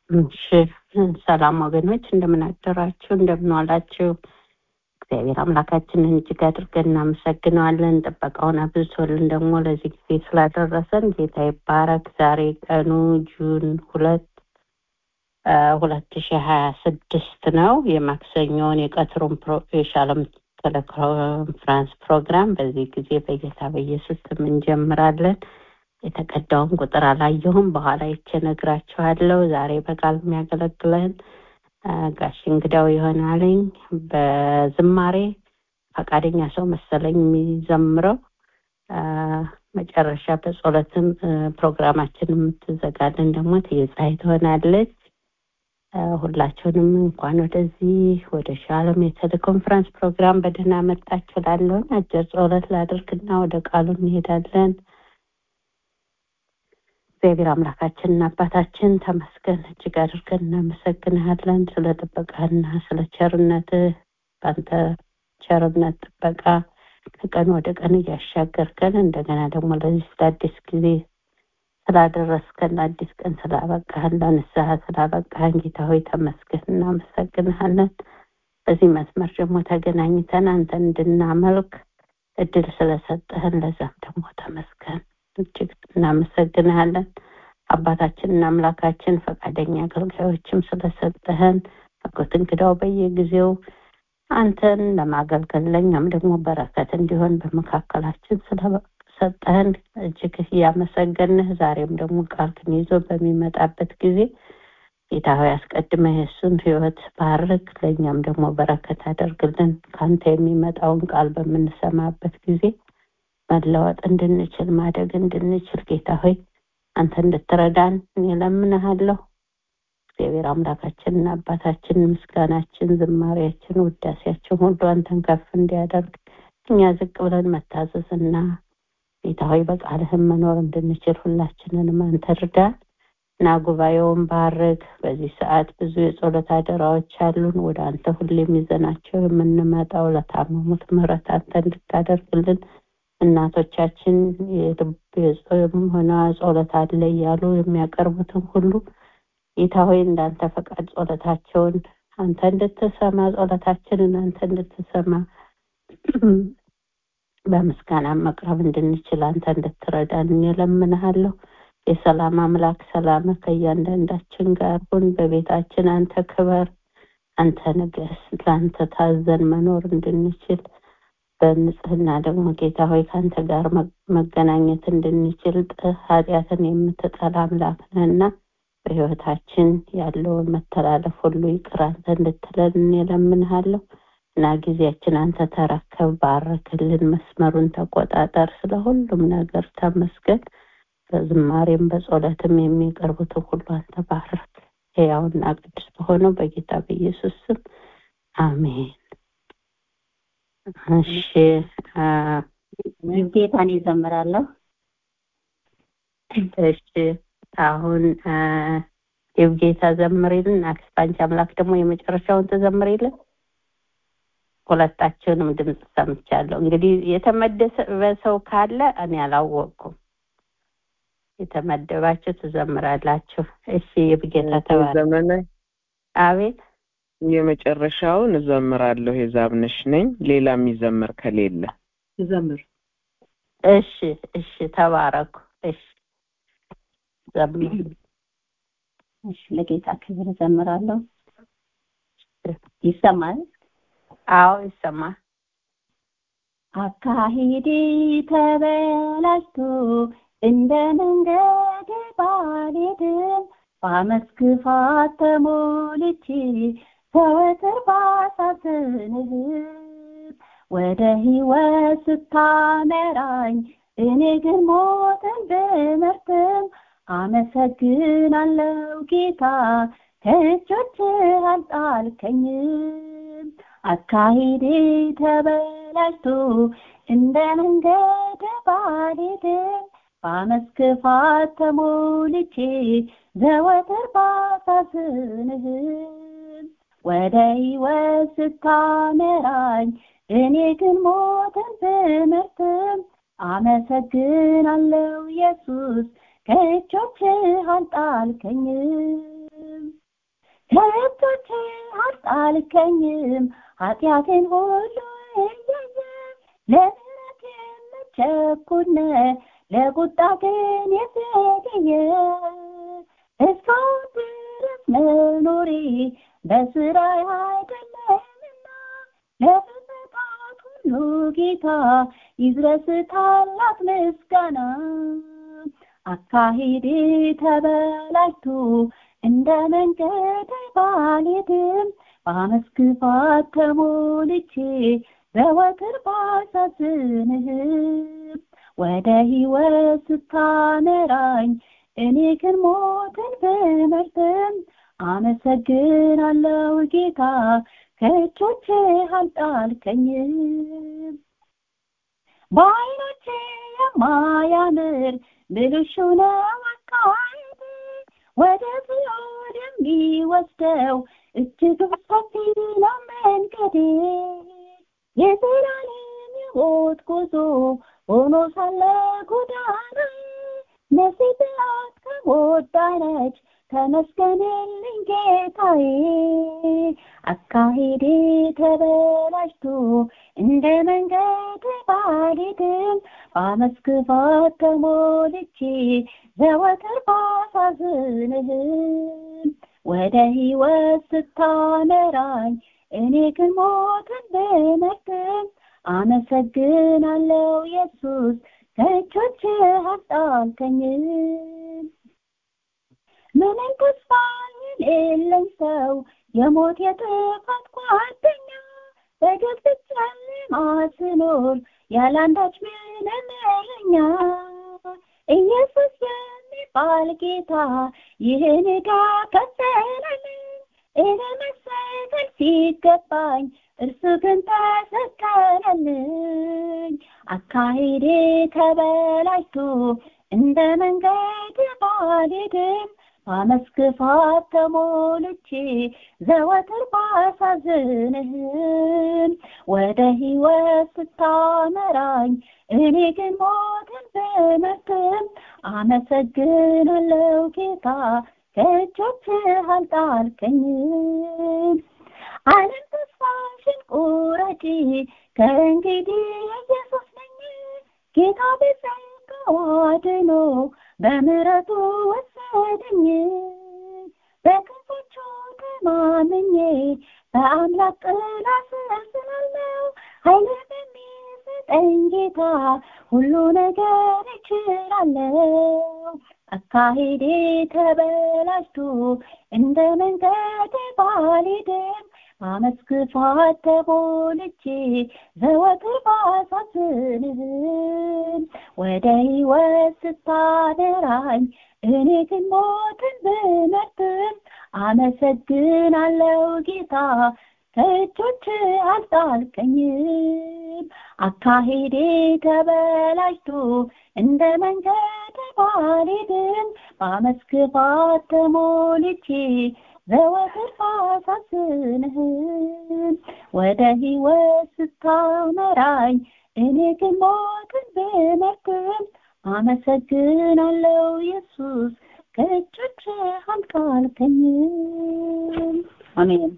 እሺ ሰላም ወገኖች፣ እንደምን አደራችሁ? እንደምን ዋላችሁ? እግዚአብሔር አምላካችንን እጅግ አድርገን እናመሰግነዋለን። ጥበቃውን አብዝቶልን ደግሞ ለዚህ ጊዜ ስላደረሰን ጌታ ይባረክ። ዛሬ ቀኑ ጁን 2026 ነው። የማክሰኞውን የቀትሩን የሻሎም ቴሌኮንፈረንስ ፕሮግራም በዚህ ጊዜ በጌታ በኢየሱስ ስም እንጀምራለን። የተቀዳውን ቁጥር አላየሁም፣ በኋላ ይቼ እነግራችኋለሁ። ዛሬ በቃል የሚያገለግለን ጋሽ እንግዳው ይሆናልኝ። በዝማሬ ፈቃደኛ ሰው መሰለኝ የሚዘምረው። መጨረሻ በጸሎትም ፕሮግራማችን የምትዘጋልን ደግሞ ትይጻይ ትሆናለች። ሁላችሁንም እንኳን ወደዚህ ወደ ሻሎም የቴሌኮንፈረንስ ፕሮግራም በደህና መጣችሁ እላለሁ። አጭር ጸሎት ላድርግና ወደ ቃሉ እንሄዳለን። እግዚአብሔር አምላካችንና አባታችን ተመስገን፣ እጅግ አድርገን እናመሰግንሃለን ስለ ጥበቃና ስለ ቸርነትህ። በአንተ ቸርነት ጥበቃ ከቀን ወደ ቀን እያሻገርከን እንደገና ደግሞ ለዚህ አዲስ ጊዜ ስላደረስከን አዲስ ቀን ስላበቃህን ለንስሐ ስላበቃህን ጌታ ሆይ ተመስገን፣ እናመሰግንሃለን። በዚህ መስመር ደግሞ ተገናኝተን አንተን እንድናመልክ እድል ስለሰጠህን ለዛም ደግሞ ተመስገን፣ እጅግ እናመሰግንሃለን። አባታችንና አምላካችን ፈቃደኛ አገልጋዮችም ስለሰጠህን በጎት እንግዳው በየጊዜው አንተን ለማገልገል ለኛም ደግሞ በረከት እንዲሆን በመካከላችን ስለሰጠህን እጅግ እያመሰገንህ ዛሬም ደግሞ ቃልህን ይዞ በሚመጣበት ጊዜ ጌታ ሆይ አስቀድመህ የእሱን ሕይወት ባርክ፣ ለኛም ደግሞ በረከት አደርግልን። ከአንተ የሚመጣውን ቃል በምንሰማበት ጊዜ መለወጥ እንድንችል ማደግ እንድንችል ጌታ ሆይ አንተ እንድትረዳን እኔ እለምንሃለሁ። እግዚአብሔር አምላካችንና አባታችን ምስጋናችን፣ ዝማሬያችን፣ ውዳሴያችን ሁሉ አንተን ከፍ እንዲያደርግ እኛ ዝቅ ብለን መታዘዝና ጌታ ሆይ በቃልህም መኖር እንድንችል ሁላችንንም አንተ እርዳን እና ጉባኤውን ባርክ። በዚህ ሰዓት ብዙ የጸሎት አደራዎች አሉን። ወደ አንተ ሁሌም ይዘናቸው የምንመጣው ለታመሙት ምሕረት አንተ እንድታደርግልን፣ እናቶቻችን የልብ የጾም ሆነ ጸሎት አለ እያሉ የሚያቀርቡትን ሁሉ ጌታ ሆይ እንዳንተ ፈቃድ ጸሎታቸውን አንተ እንድትሰማ፣ ጸሎታችንን አንተ እንድትሰማ፣ በምስጋና መቅረብ እንድንችል አንተ እንድትረዳን እለምንሃለሁ። የሰላም አምላክ ሰላም ከእያንዳንዳችን ጋር ሁን። በቤታችን አንተ ክበር፣ አንተ ንገስ። ለአንተ ታዘን መኖር እንድንችል በንጽህና ደግሞ ጌታ ሆይ ከአንተ ጋር መገናኘት እንድንችል ኃጢአትን የምትጠላ አምላክ ነህና በሕይወታችን ያለውን መተላለፍ ሁሉ ይቅር አንተ እንድትለን እለምንሃለሁ እና ጊዜያችን አንተ ተረከብ፣ ባርክልን፣ መስመሩን ተቆጣጠር። ስለ ሁሉም ነገር ተመስገን። በዝማሬም በጸሎትም የሚቀርቡትን ሁሉ አንተ ባርክ። ሕያውና ቅዱስ በሆነው በጌታ በኢየሱስ ስም አሜን። እሺ ጌታን ይዘምራለሁ። እሺ አሁን የጌታ ዘምሪልን። አክስታንች አምላክ ደግሞ የመጨረሻውን ተዘምሪልን። ሁለታችሁንም ድምጽ ሰምቻለሁ። እንግዲህ የተመደበ ሰው ካለ እኔ አላወቅኩም። የተመደባችሁ ትዘምራላችሁ። እሺ የጌታ ተባረክ። አቤት የመጨረሻውን እዘምራለሁ። የዛብነሽ ነኝ። ሌላ የሚዘምር ከሌለ ዘምር። እሺ እሺ ተባረኩ። እሺ ዘምር። እሺ ለጌታ ክብር ዘምራለሁ። ይሰማል? አዎ ይሰማል። አካሄዴ ተበላሽቶ እንደ መንገድ ባልሄድም በዓመፅ ክፋት ተሞልቼ ዘወትር ባሳዝንህ ወደ ሕይወት ስታመራኝ እኔ ግን ሞትን ብመርጥም አመሰግናለሁ ጌታ ከእጆችህ አልጣልከኝም። አካሄዴ ተበላሽቶ እንደ መንገድ ባልሄድም በዓመፅ ክፋት ተሞልቼ ዘወትር ባሳዝንህም ወደ ሕይወት ስታመራኝ እኔ ግን ሞትን ብመርጥም አመሰግናለሁ ኢየሱስ ከእጆችህ አልጣልከኝም። ከእጆች አልጣልከኝም ኃጢአቴን ሁሉ እያየ ለምሕረት የምትቸኩል ለቁጣ ግን የዘገየ እስካሁን ድረስ መኖሬ በስራዬ አይደለምና ለፍጥረታት ሁሉ ጌታ ይድረስ ታላቅ ምስጋና። አካሄዴ ተበላሽቶ እንደ መንገድ ባልሄድም በአመፅ ክፋት ተሞልቼ ዘወትር ባሳዝንህም ወደ ሕይወት ስታመራኝ እኔ ግን ሞትን ብመርጥም አመሰግናለሁ ጌታ ከእጆችህ አልጣልከኝም። በዓይኖቼ የማያምር ብልሹ ነው አካሄዴ ወደ ሲኦል የሚወስደው እጅግ ሰፊ ነው መንገዴ። የዘላለም ሕይወት ጉዞ ሆኖ ሳለ ጎዳናዬ ነፍሴ ጥላት ከሞት ዳነች ተመስገንልኝ ጌታዬ። አካሄዴ ተበላሽቶ እንደ መንገድ ባልሄድም በአመፅ ክፋት ተሞልቼ ዘወትር ባሳዝንህም ወደ ሕይወት ስታመራኝ እኔ ግን ሞትን ብመርጥም አመሰግናለሁ ኢየሱስ ከእጆችህ አልጣልከኝም። ምንም ተስፋ የሌለኝ ሰው የሞት የጥፋት ጓደኛ በግልጽ ጨለማ ስኖር ያለአንዳች ምንም መለኛ ኢየሱስ የሚባል ጌታ ይህን ዕዳ ከፈለልኝ። እኔ መሰቀል ሲገባኝ እርሱ ግን ተሰቀለልኝ። አካሄዴ ተበላሽቶ እንደ መንገድ ባልሄድም በአመፅ ክፋት ተሞልቼ ዘወትር ባሳዝንህም ወደ ሕይወት ስታመራኝ እኔ ግን ሞትን ብመርጥም አመሰግናለሁ ጌታ ከእጆችህ አልጣልከኝም። ዓለም ተስፋሽን ቁረጪ ከእንግዲህ ኢየሱስ ነኝ ጌታ በጸጋው አድኖ በምሕረቱ ወሰደኝ። በክንፎቹ ተማምኜ በአምላክ ጥላ ስር ስላለው ኃይልን በሚሰጠኝ ጌታ ሁሉ ነገር እችላለሁ። አካሄዴ ተበላሽቶ እንደ መንገድ ባልሄድም በአመፅ ክፋት ተሞልቼ ዘወትር ባሳዝንህም ወደ ሕይወት ስታመራኝ እኔ ግን ሞትን ብመርጥም አመሰግናለሁ ጌታ ከእጆችህ አልጣልከኝም። አካሄዴ ተበላሽቶ እንደ መንገድ ባልሄድም በአመፅ ክፋት ተሞልቼ ዘወትር ባሳዝንህም ወደ ሕይወት ስታመራኝ እኔ ግን ሞትን ብመርጥም አመሰግናለሁ ኢየሱስ ከእጆችህ አልጣልከኝም። አሜን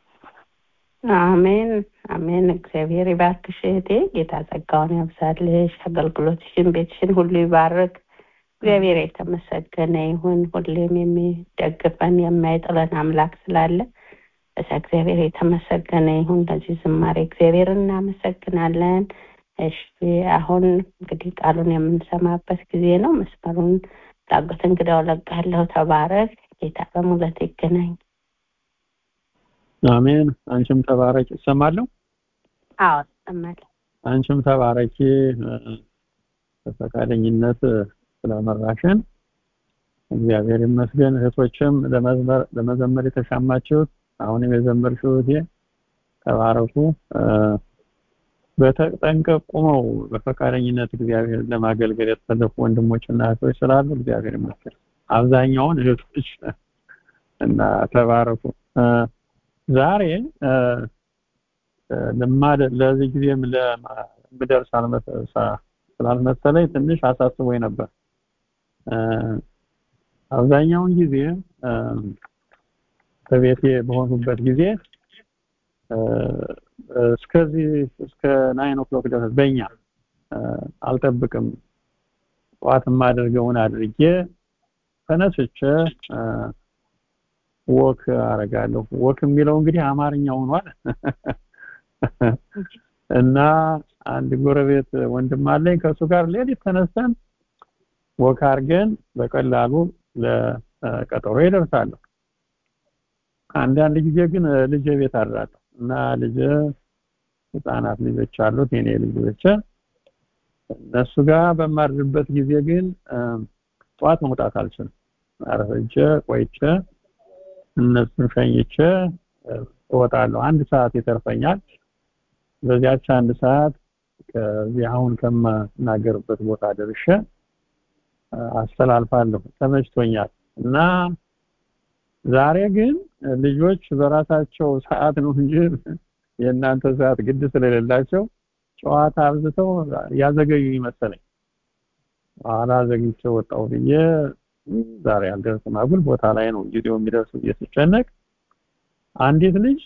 አሜን አሜን። እግዚአብሔር ይባርክሽ እህቴ። ጌታ ጸጋውን ያብዛልሽ፣ አገልግሎትሽን፣ ቤትሽን ሁሉ ይባርክ። እግዚአብሔር የተመሰገነ ይሁን። ሁሌም የሚደግፈን የማይጥለን አምላክ ስላለ እግዚአብሔር የተመሰገነ ይሁን። ለዚህ ዝማሬ እግዚአብሔር እናመሰግናለን። እሺ አሁን እንግዲህ ቃሉን የምንሰማበት ጊዜ ነው። መስመሩን ላጎት እንግዳው ለቃለሁ። ተባረክ። ጌታ በሙላት ይገናኝ። አሜን። አንቺም ተባረክ። እሰማለሁ። አዎ እሰማለሁ። አንቺም ተባረኪ። በፈቃደኝነት ስለመራሽን እግዚአብሔር ይመስገን። እህቶችም ለመዘመር የተሻማችሁት አሁንም የዘመርሽው እህቴ ተባረኩ። በተጠንቀቅ ቁመው በፈቃደኝነት እግዚአብሔር ለማገልገል የተሰለፉ ወንድሞችና እህቶች ስላሉ እግዚአብሔር ይመስገን። አብዛኛውን እህቶች እና ተባረኩ። ዛሬ ለዚህ ጊዜም ለምደርስ ስላልመሰለኝ ትንሽ አሳስቦኝ ነበር። አብዛኛውን ጊዜ በቤቴ በሆኑበት ጊዜ እስከዚህ እስከ 9 o'clock ድረስ በእኛ አልጠብቅም ጠዋት ማደርገውን አድርጌ ተነስቼ ወክ አረጋለሁ። ወክ የሚለው እንግዲህ አማርኛው ሆኗል እና አንድ ጎረቤት ወንድም አለኝ ከሱ ጋር ሌሊት ተነስተን ወክ አድርገን በቀላሉ ለቀጠሮ ይደርሳለሁ። አንዳንድ ጊዜ ግን ልጅ ቤት አድራለሁ እና ልጅ ህፃናት ልጆች አሉት የኔ ልጆች እነሱ ጋር በማድርበት ጊዜ ግን ጠዋት መውጣት አልችልም። አረፈጀ ቆይቼ እነሱን ሸኝቼ እወጣለሁ። 1 ሰዓት ይተርፈኛል። በዚያች 1 ሰዓት ከዚህ አሁን ከማናገርበት ቦታ ደርሼ አስተላልፋለሁ። ተመችቶኛል እና ዛሬ ግን ልጆች በራሳቸው ሰዓት ነው እንጂ የእናንተ ሰዓት ግድ ስለሌላቸው ጨዋታ አብዝተው ያዘገዩ ይመስለኝ። አላዘግይቼ ወጣሁ ብዬ ዛሬ አልደረስም አጉል ቦታ ላይ ነው ቪዲዮ የሚደርሰው እየተጨነቅ አንዲት ልጅ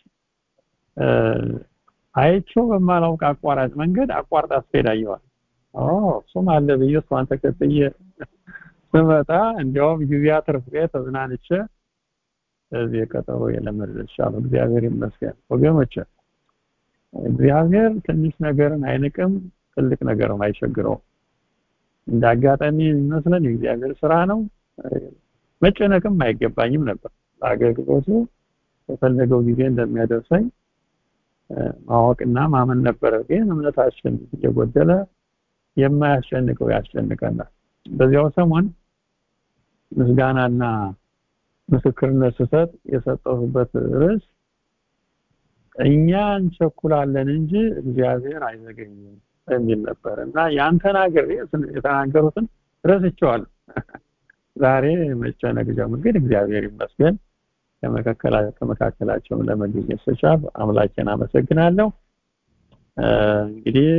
አይቼው በማላውቅ አቋራጭ መንገድ አቋርጣ ትሄዳየዋል። እሱም አለ ብዬ እሷን ተከትዬ ስመጣ እንዲያውም ጊዜ አትርፌ ተዝናንቼ እዚህ ቀጠሮ የለመደልሻለሁ። እግዚአብሔር ይመስገን ወገኖቼ። እግዚአብሔር ትንሽ ነገርን አይንቅም፣ ትልቅ ነገርን አይቸግረውም። እንዳጋጣሚ ይመስለን የእግዚአብሔር ስራ ነው። መጨነቅም አይገባኝም ነበር። አገልግሎቱ በፈለገው ጊዜ እንደሚያደርሰኝ ማወቅና ማመን ነበር። ግን እምነታችን እየጎደለ የማያስጨንቀው ያስጨንቀናል። በዚያው ሰሞን ምስጋናና ምስክርነት ስሰጥ የሰጠሁበት ርዕስ እኛ እንቸኩላለን እንጂ እግዚአብሔር አይዘገይም የሚል ነበር እና ያን የተናገሩትን ረስቼዋለሁ። ዛሬ መጨነቅ ጀምር ግን እግዚአብሔር ይመስገን ከመካከላቸው ለመገኘት ስቻል አምላኬን አመሰግናለሁ። እንግዲህ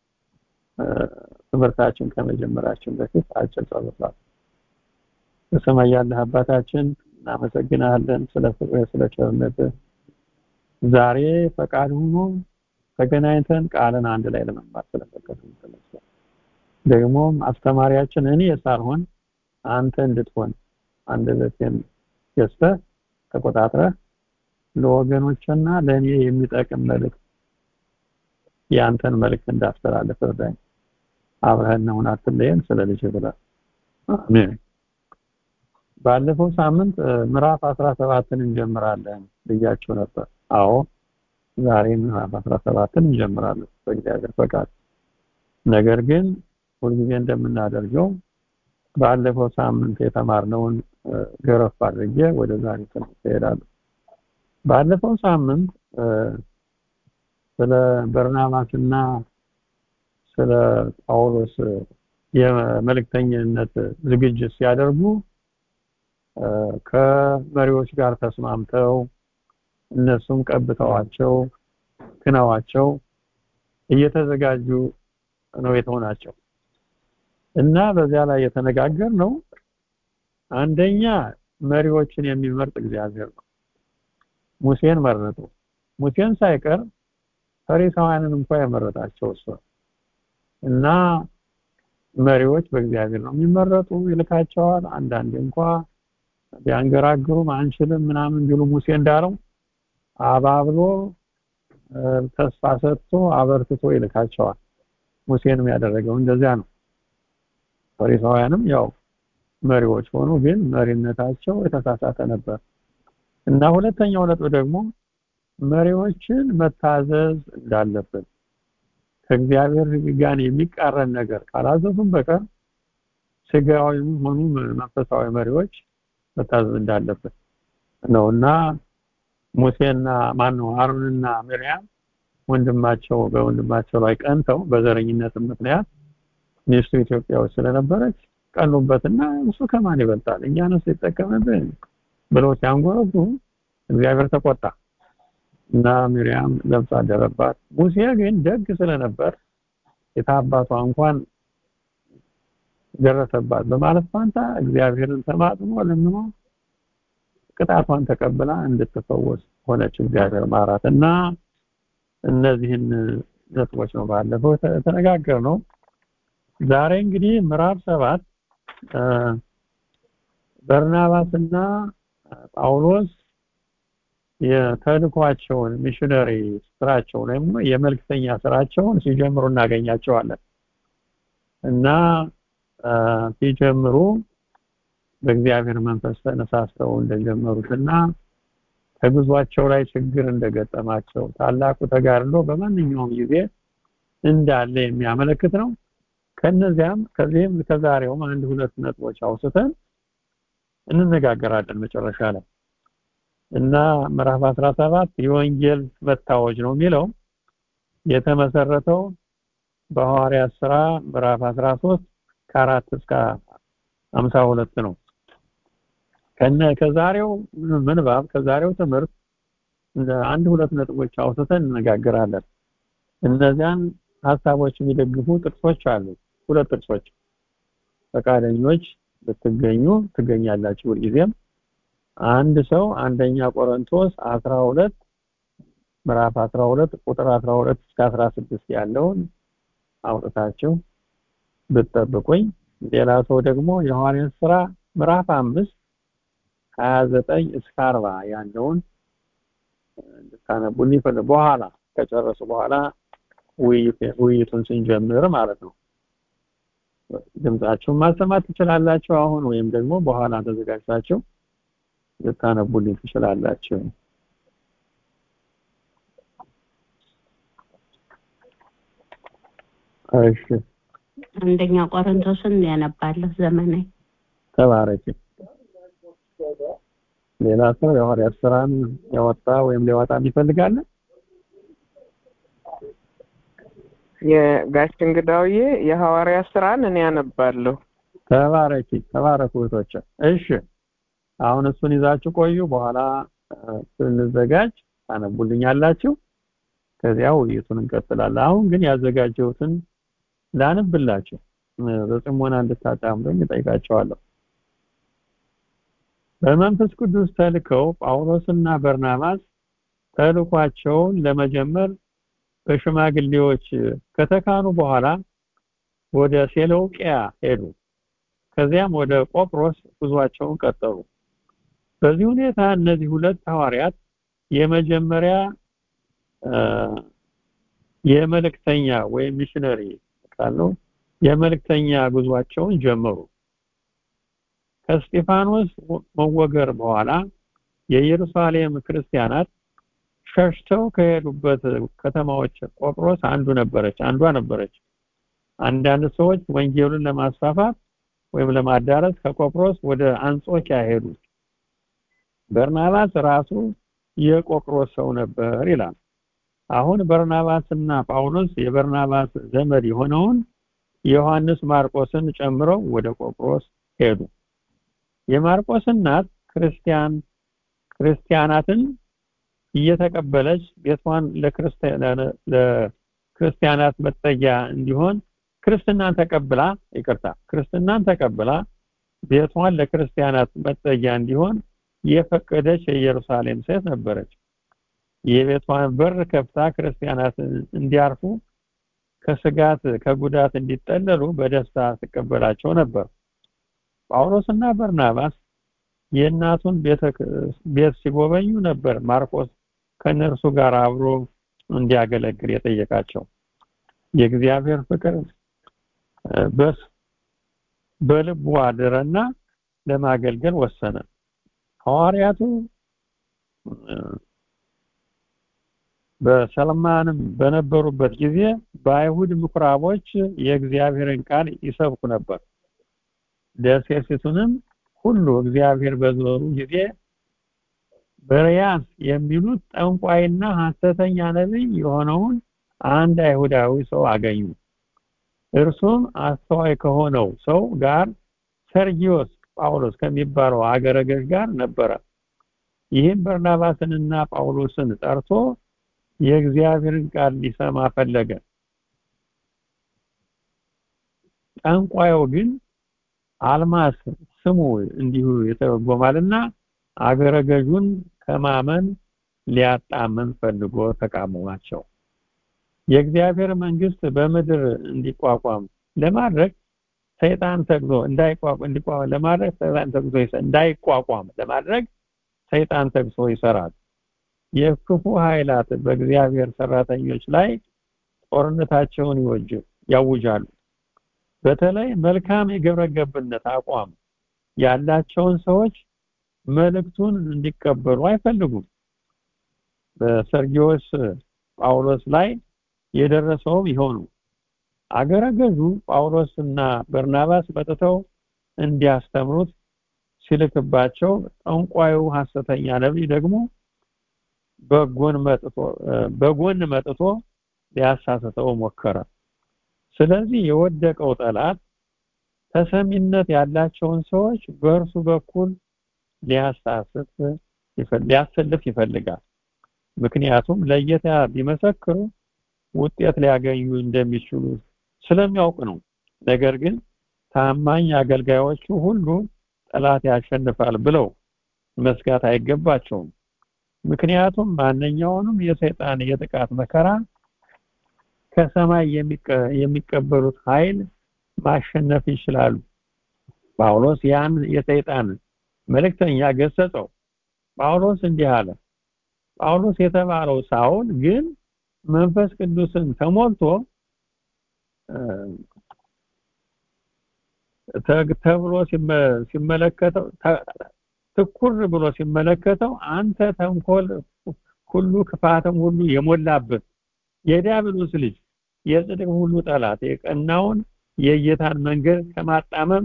ትምህርታችን ከመጀመራችን በፊት አጭር ጸሎት በሰማይ ያለህ አባታችን እናመሰግናለን ስለ ፍቅርህ ስለ ቸርነትህ። ዛሬ ፈቃድ ሆኖ ተገናኝተን ቃልን አንድ ላይ ለመማር ስለፈቀድን ተመስገን። ደግሞም አስተማሪያችን እኔ ሳልሆን አንተ እንድትሆን አንደበቴን ገዝተህ ተቆጣጥረህ ለወገኖችና ለእኔ የሚጠቅም መልእክት ያንተን መልእክት እንዳስተላልፍ እርዳኝ። አብረን ነውና አትለየን ስለ ልጅ ብለህ አሜን። ባለፈው ሳምንት ምዕራፍ 17ን እንጀምራለን ብያችሁ ነበር። አዎ ዛሬ ምዕራፍ 17ን እንጀምራለን በእግዚአብሔር ፈቃድ። ነገር ግን ሁልጊዜ እንደምናደርገው ባለፈው ሳምንት የተማርነውን ገረፍ አድርጌ ወደ ዛሬ ትምህርት እሄዳለሁ። ባለፈው ሳምንት ስለ በርናባስና ስለ ጳውሎስ የመልእክተኝነት ዝግጅት ሲያደርጉ ከመሪዎች ጋር ተስማምተው እነሱም ቀብተዋቸው ክናዋቸው እየተዘጋጁ ነው የተሆናቸው እና በዚያ ላይ የተነጋገርነው አንደኛ መሪዎችን የሚመርጥ እግዚአብሔር ነው። ሙሴን መረጡ። ሙሴን ሳይቀር ፈሪሳውያንን እንኳን የመረጣቸው እሱ እና መሪዎች በእግዚአብሔር ነው የሚመረጡ ይልካቸዋል። አንዳንዴ እንኳን ቢያንገራግሩም አንችልም ምናምን ቢሉ ሙሴ እንዳለው አባብሎ ተስፋ ሰጥቶ አበርትቶ ይልካቸዋል። ሙሴንም ያደረገው እንደዚያ ነው። ፈሪሳውያንም ያው መሪዎች ሆኑ፣ ግን መሪነታቸው የተሳሳተ ነበር እና ሁለተኛው ነጥብ ደግሞ መሪዎችን መታዘዝ እንዳለብን ከእግዚአብሔር ሕግ ጋር የሚቃረን ነገር ካላዘዙም በቀር ስጋዊም ሆኑ መንፈሳዊ መሪዎች መታዘዝ እንዳለብን ነውና ሙሴና አሮንና ሚርያም በወንድማቸው ላይ ቀንተው በዘረኝነት ምክንያት ሚስቱ ኢትዮጵያዊት ስለነበረች ቀኑበትና እሱ ከማን ይበልጣል እኛንስ ይጠቀምብን ብለው ሲያንጎራጉ እግዚአብሔር ተቆጣ እና ሚርያም ለብሳ ደረባት። ሙሴ ግን ደግ ስለነበር የታባቷ እንኳን ደረሰባት በማለት ፋንታ እግዚአብሔርን ተማጥኖ ለምኖ ቅጣቷን ተቀብላ እንድትፈወስ ሆነች። እግዚአብሔር ማራትና እነዚህን ነጥቦች ነው ባለፈው ተነጋገርነው። ዛሬ እንግዲህ ምዕራፍ 7 በርናባስና ጳውሎስ የተልኳቸውን ሚሽነሪ ስራቸውን ወይም የመልእክተኛ ስራቸውን ሲጀምሩ እናገኛቸዋለን እና ሲጀምሩ በእግዚአብሔር መንፈስ ተነሳስተው እንደጀመሩትና ከጉዟቸው ላይ ችግር እንደገጠማቸው ታላቁ ተጋድሎ በማንኛውም ጊዜ እንዳለ የሚያመለክት ነው። ከዚህም ከዛሬውም አንድ ሁለት ነጥቦች አውስተን እንነጋገራለን መጨረሻ ላይ እና ምዕራፍ 17 የወንጌል መታወጅ ነው የሚለው የተመሰረተው በሐዋርያት ሥራ ምዕራፍ 13 ከ4 እስከ 52 ነው። ከዛሬው ምንባብ ከዛሬው ትምህርት አንድ ሁለት ነጥቦች አውጥተን እንነጋገራለን። እነዚያን ሐሳቦች የሚደግፉ ጥቅሶች አሉ። ሁለት ጥቅሶች ፈቃደኞች ብትገኙ ትገኛላችሁ ሁልጊዜም። አንድ ሰው አንደኛ ቆሮንቶስ 12 ምዕራፍ 12 ቁጥር 12 እስከ 16 ያለውን አውጥታችሁ ብትጠብቁኝ፣ ሌላ ሰው ደግሞ የሐዋርያት ሥራ ምዕራፍ 5 29 እስከ 40 ያለውን እንድታነቡልኝ ይፈልጋል። በኋላ ከጨረሱ በኋላ ውይይቱን ስንጀምር ማለት ነው። ድምጻችሁን ማሰማት ትችላላችሁ አሁን፣ ወይም ደግሞ በኋላ ተዘጋጅታችሁ ልታነቡልኝ ትችላላችሁ። እሺ፣ አንደኛ ቆሮንቶስን ያነባለሁ ዘመኔ። ተባረክ። ሌላ ሰው የሐዋርያት ሥራን ያወጣ ወይም ሊያወጣ ይፈልጋል? የጋሽ እንግዳውዬ የሐዋርያት ሥራን እኔ ያነባለሁ። ተባረኩ እህቶቼ። እሺ፣ አሁን እሱን ይዛችሁ ቆዩ። በኋላ ስንዘጋጅ ታነቡልኛላችሁ። ከዚያው ውይይቱን እንቀጥላለን። አሁን ግን ያዘጋጀሁትን ላንብላችሁ በጽሞና እንድታዳምጡኝ እጠይቃችኋለሁ። በመንፈስ ቅዱስ ተልከው ጳውሎስና በርናባስ ተልኳቸውን ለመጀመር በሽማግሌዎች ከተካኑ በኋላ ወደ ሴሎቅያ ሄዱ። ከዚያም ወደ ቆጵሮስ ጉዟቸውን ቀጠሉ። በዚህ ሁኔታ እነዚህ ሁለት ሐዋርያት የመጀመሪያ የመልእክተኛ ወይም ሚሽነሪ ካለው የመልእክተኛ ጉዟቸውን ጀመሩ። ከስጢፋኖስ መወገር በኋላ የኢየሩሳሌም ክርስቲያናት ሸሽተው ከሄዱበት ከተማዎች ቆጵሮስ አንዷ ነበረች። አንዳንድ ሰዎች ወንጌሉን ለማስፋፋት ወይም ለማዳረስ ከቆጵሮስ ወደ አንጾኪያ ሄዱ። በርናባስ ራሱ የቆጵሮስ ሰው ነበር ይላል። አሁን በርናባስና ጳውሎስ የበርናባስ ዘመድ የሆነውን ዮሐንስ ማርቆስን ጨምረው ወደ ቆጵሮስ ሄዱ። የማርቆስ እናት ክርስቲያናትን እየተቀበለች ቤቷን ለክርስቲያናት መጠጊያ እንዲሆን ክርስትናን ተቀብላ ቤቷን ለክርስቲያናት መጠጊያ እንዲሆን የፈቀደች የኢየሩሳሌም ሴት ነበረች። የቤቷን በር ከፍታ ክርስቲያናት እንዲያርፉ ከጉዳት እንዲጠለሉ በደስታ ተቀበላቸው ነበር። ጳውሎስና በርናባስ የእናቱን ቤት ሲጎበኙ ነበር ማርቆስ ከነርሱ ጋር አብሮ እንዲያገለግል የጠየቃቸው። የእግዚአብሔር ፍቅር በልቡ አደረና ለማገልገል ወሰነ። ሐዋርያቱ በሰልማንም በነበሩበት ጊዜ በአይሁድ ምኩራቦች የእግዚአብሔርን ቃል ይሰብኩ ነበር። ደሴቲቱንም ሁሉ እግዚአብሔር በዞሩ ጊዜ በርያስ የሚሉት ጠንቋይና ሐሰተኛ ነቢይ የሆነውን አንድ አይሁዳዊ ሰው አገኙ። እርሱም አስተዋይ ከሆነው ሰው ጋር ሰርጊዮስ ጳውሎስ ከሚባለው አገረ ገዥ ጋር ነበረ። ይህም በርናባስንና ጳውሎስን ጠርቶ የእግዚአብሔርን ቃል ሊሰማ ፈለገ። ጠንቋዩ ግን አልማስ ስሙ እንዲሁ የተረጎማልና አገረ ገዡን ከማመን ሊያጣመም ፈልጎ ተቃወማቸው። የእግዚአብሔር መንግስት በምድር እንዲቋቋም ለማድረግ ሰይጣን ተግዞ ሰይጣን ተግዞ ይሰራል። የክፉ ኃይላት በእግዚአብሔር ሰራተኞች ላይ ጦርነታቸውን ያውጃሉ። በተለይ መልካም የግብረ ገብነት አቋም ያላቸውን ሰዎች መልእክቱን እንዲቀበሉ አይፈልጉም። በሰርጊዮስ ጳውሎስ ላይ የደረሰው ይሆኑ አገረ ገዡ ጳውሎስና በርናባስ መጥተው እንዲያስተምሩት ሲልክባቸው ጠንቋዩ ሐሰተኛ ነብይ ደግሞ በጎን መጥቶ ሊያሳስተው ሞከረ። ስለዚህ የወደቀው ጠላት ተሰሚነት ያላቸውን ሰዎች በእርሱ በኩል ሊያሰልፍ ይፈልጋል። ምክንያቱም ለጌታ ቢመሰክሩ ውጤት ሊያገኙ እንደሚችሉ ስለሚያውቅ ነው። ነገር ግን ታማኝ አገልጋዮቹ ሁሉ ጠላት ያሸንፋል ብለው መስጋት አይገባቸውም። ምክንያቱም ማንኛውንም የሰይጣን የጥቃት መከራ ከሰማይ የሚቀበሉት ኃይል ማሸነፍ ይችላሉ። ጳውሎስ ያን የሰይጣን መልእክተኛ ገሰጸው። ጳውሎስ እንዲህ አለ። ጳውሎስ የተባለው ሳውል ግን መንፈስ ቅዱስን ተሞልቶ ተብሎ ሲመለከተው ትኩር ብሎ ሲመለከተው አንተ ተንኮል ሁሉ ክፋትም ሁሉ የሞላበት የዲያብሎስ ልጅ የጽድቅ ሁሉ ጠላት የቀናውን የጌታን መንገድ ከማጣመም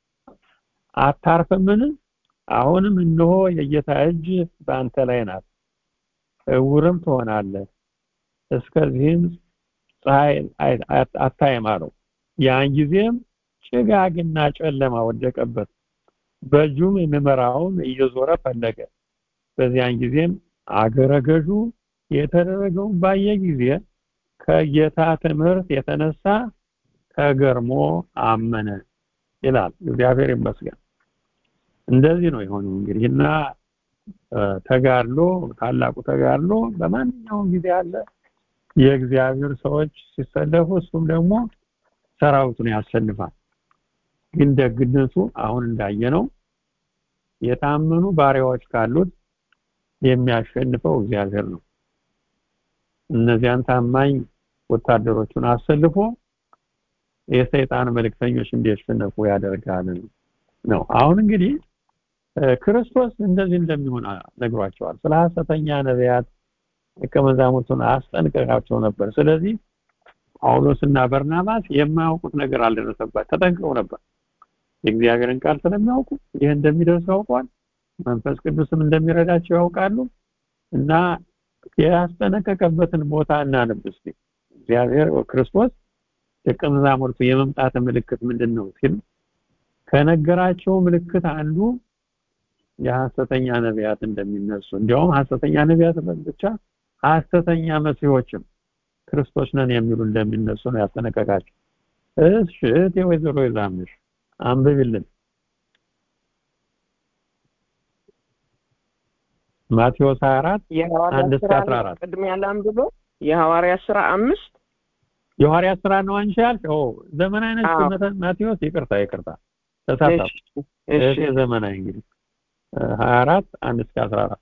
አታርፍምን? አሁንም እነሆ የጌታ እጅ በአንተ ላይ ናት፣ እውርም ትሆናለህ፣ እስከዚህም ፀሐይ አታይም አለው። ያን ጊዜም ጭጋግና ጨለማ ወደቀበት፣ በእጁም የሚመራውን እየዞረ ፈለገ። በዚያን ጊዜም አገረ ገዡ የተደረገውን ባየ ጊዜ ከጌታ ትምህርት የተነሳ ተገርሞ አመነ ይላል። እግዚአብሔር ይመስገን። እንደዚህ ነው የሆነው እንግዲህና ተጋድሎ ታላቁ ተጋድሎ በማንኛውም ጊዜ አለ። የእግዚአብሔር ሰዎች ሲሰለፉ እሱም ደግሞ ሰራዊቱን ያሰልፋል። ግን ደግነቱ አሁን እንዳየነው የታመኑ ባሪያዎች ካሉት የሚያሸንፈው እግዚአብሔር ነው። እነዚያን ታማኝ ወታደሮቹን አሰልፎ የሰይጣን መልእክተኞች እንዲያሸንፉ ያደርጋል ነው። አሁን እንግዲህ ክርስቶስ እንደዚህ እንደሚሆን ነግሯቸዋል። ስለ ሐሰተኛ ነቢያት ደቀ መዛሙርቱን አስጠንቅቋቸው ነበር። ስለዚህ ጳውሎስና በርናባስ የማያውቁት ነገር አልደረሰባቸውም፣ ተጠንቅቀው ነበር። የእግዚአብሔርን ቃል ስለሚያውቁ ይህ እንደሚደርስ ያውቃሉ። መንፈስ ቅዱስም እንደሚረዳቸው ያውቃሉ እና ያስጠነቀቀበትን ቦታ እናነብስ። እግዚአብሔር ክርስቶስ ደቀ መዛሙርቱ የመምጣት ምልክት ምንድነው ሲል ከነገራቸው ምልክት አንዱ የሐሰተኛ ነቢያት እንደሚነሱ እንዲያውም ሐሰተኛ ነቢያት ብቻ ሐሰተኛ መሲሖችም ክርስቶስ ነን የሚሉ እንደሚነሱ ነው ያስጠነቀቃቸው። እሺ ወይዘሮ ይዛምሽ አንብብልን ማቴዎስ 24:1-14 ቅድሚያ ላንብቦ። የሐዋርያት ሥራ 5 የሐዋርያት ሥራ ነው አንቺ ያልከው ዘመናዊ ነች። ማቴዎስ ይቅርታ ተሳሳትኩ። እሺ ዘመናዊ እንግዲህ 24:1-14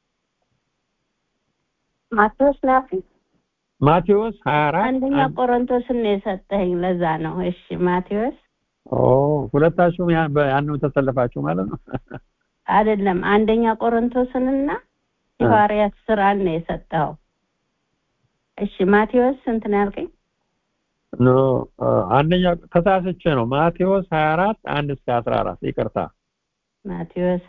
ማቴዎስ 24 አንደኛ ቆሮንቶስን ነው የሰጠኝ ለዛ ነው። እሺ ማቴዎስ ሁለታችሁም ያንኑ ተሰለፋችሁ ማለት ነው አይደለም? አንደኛ ቆሮንቶስንና የሐዋርያት ሥራን ነው የሰጠው። እሺ ማቴዎስ ስንት ነው ያልከኝ? አንደኛ ተሳስቼ ነው። ማቴዎስ 24:1-14 ይቅርታ። ማቴዎስ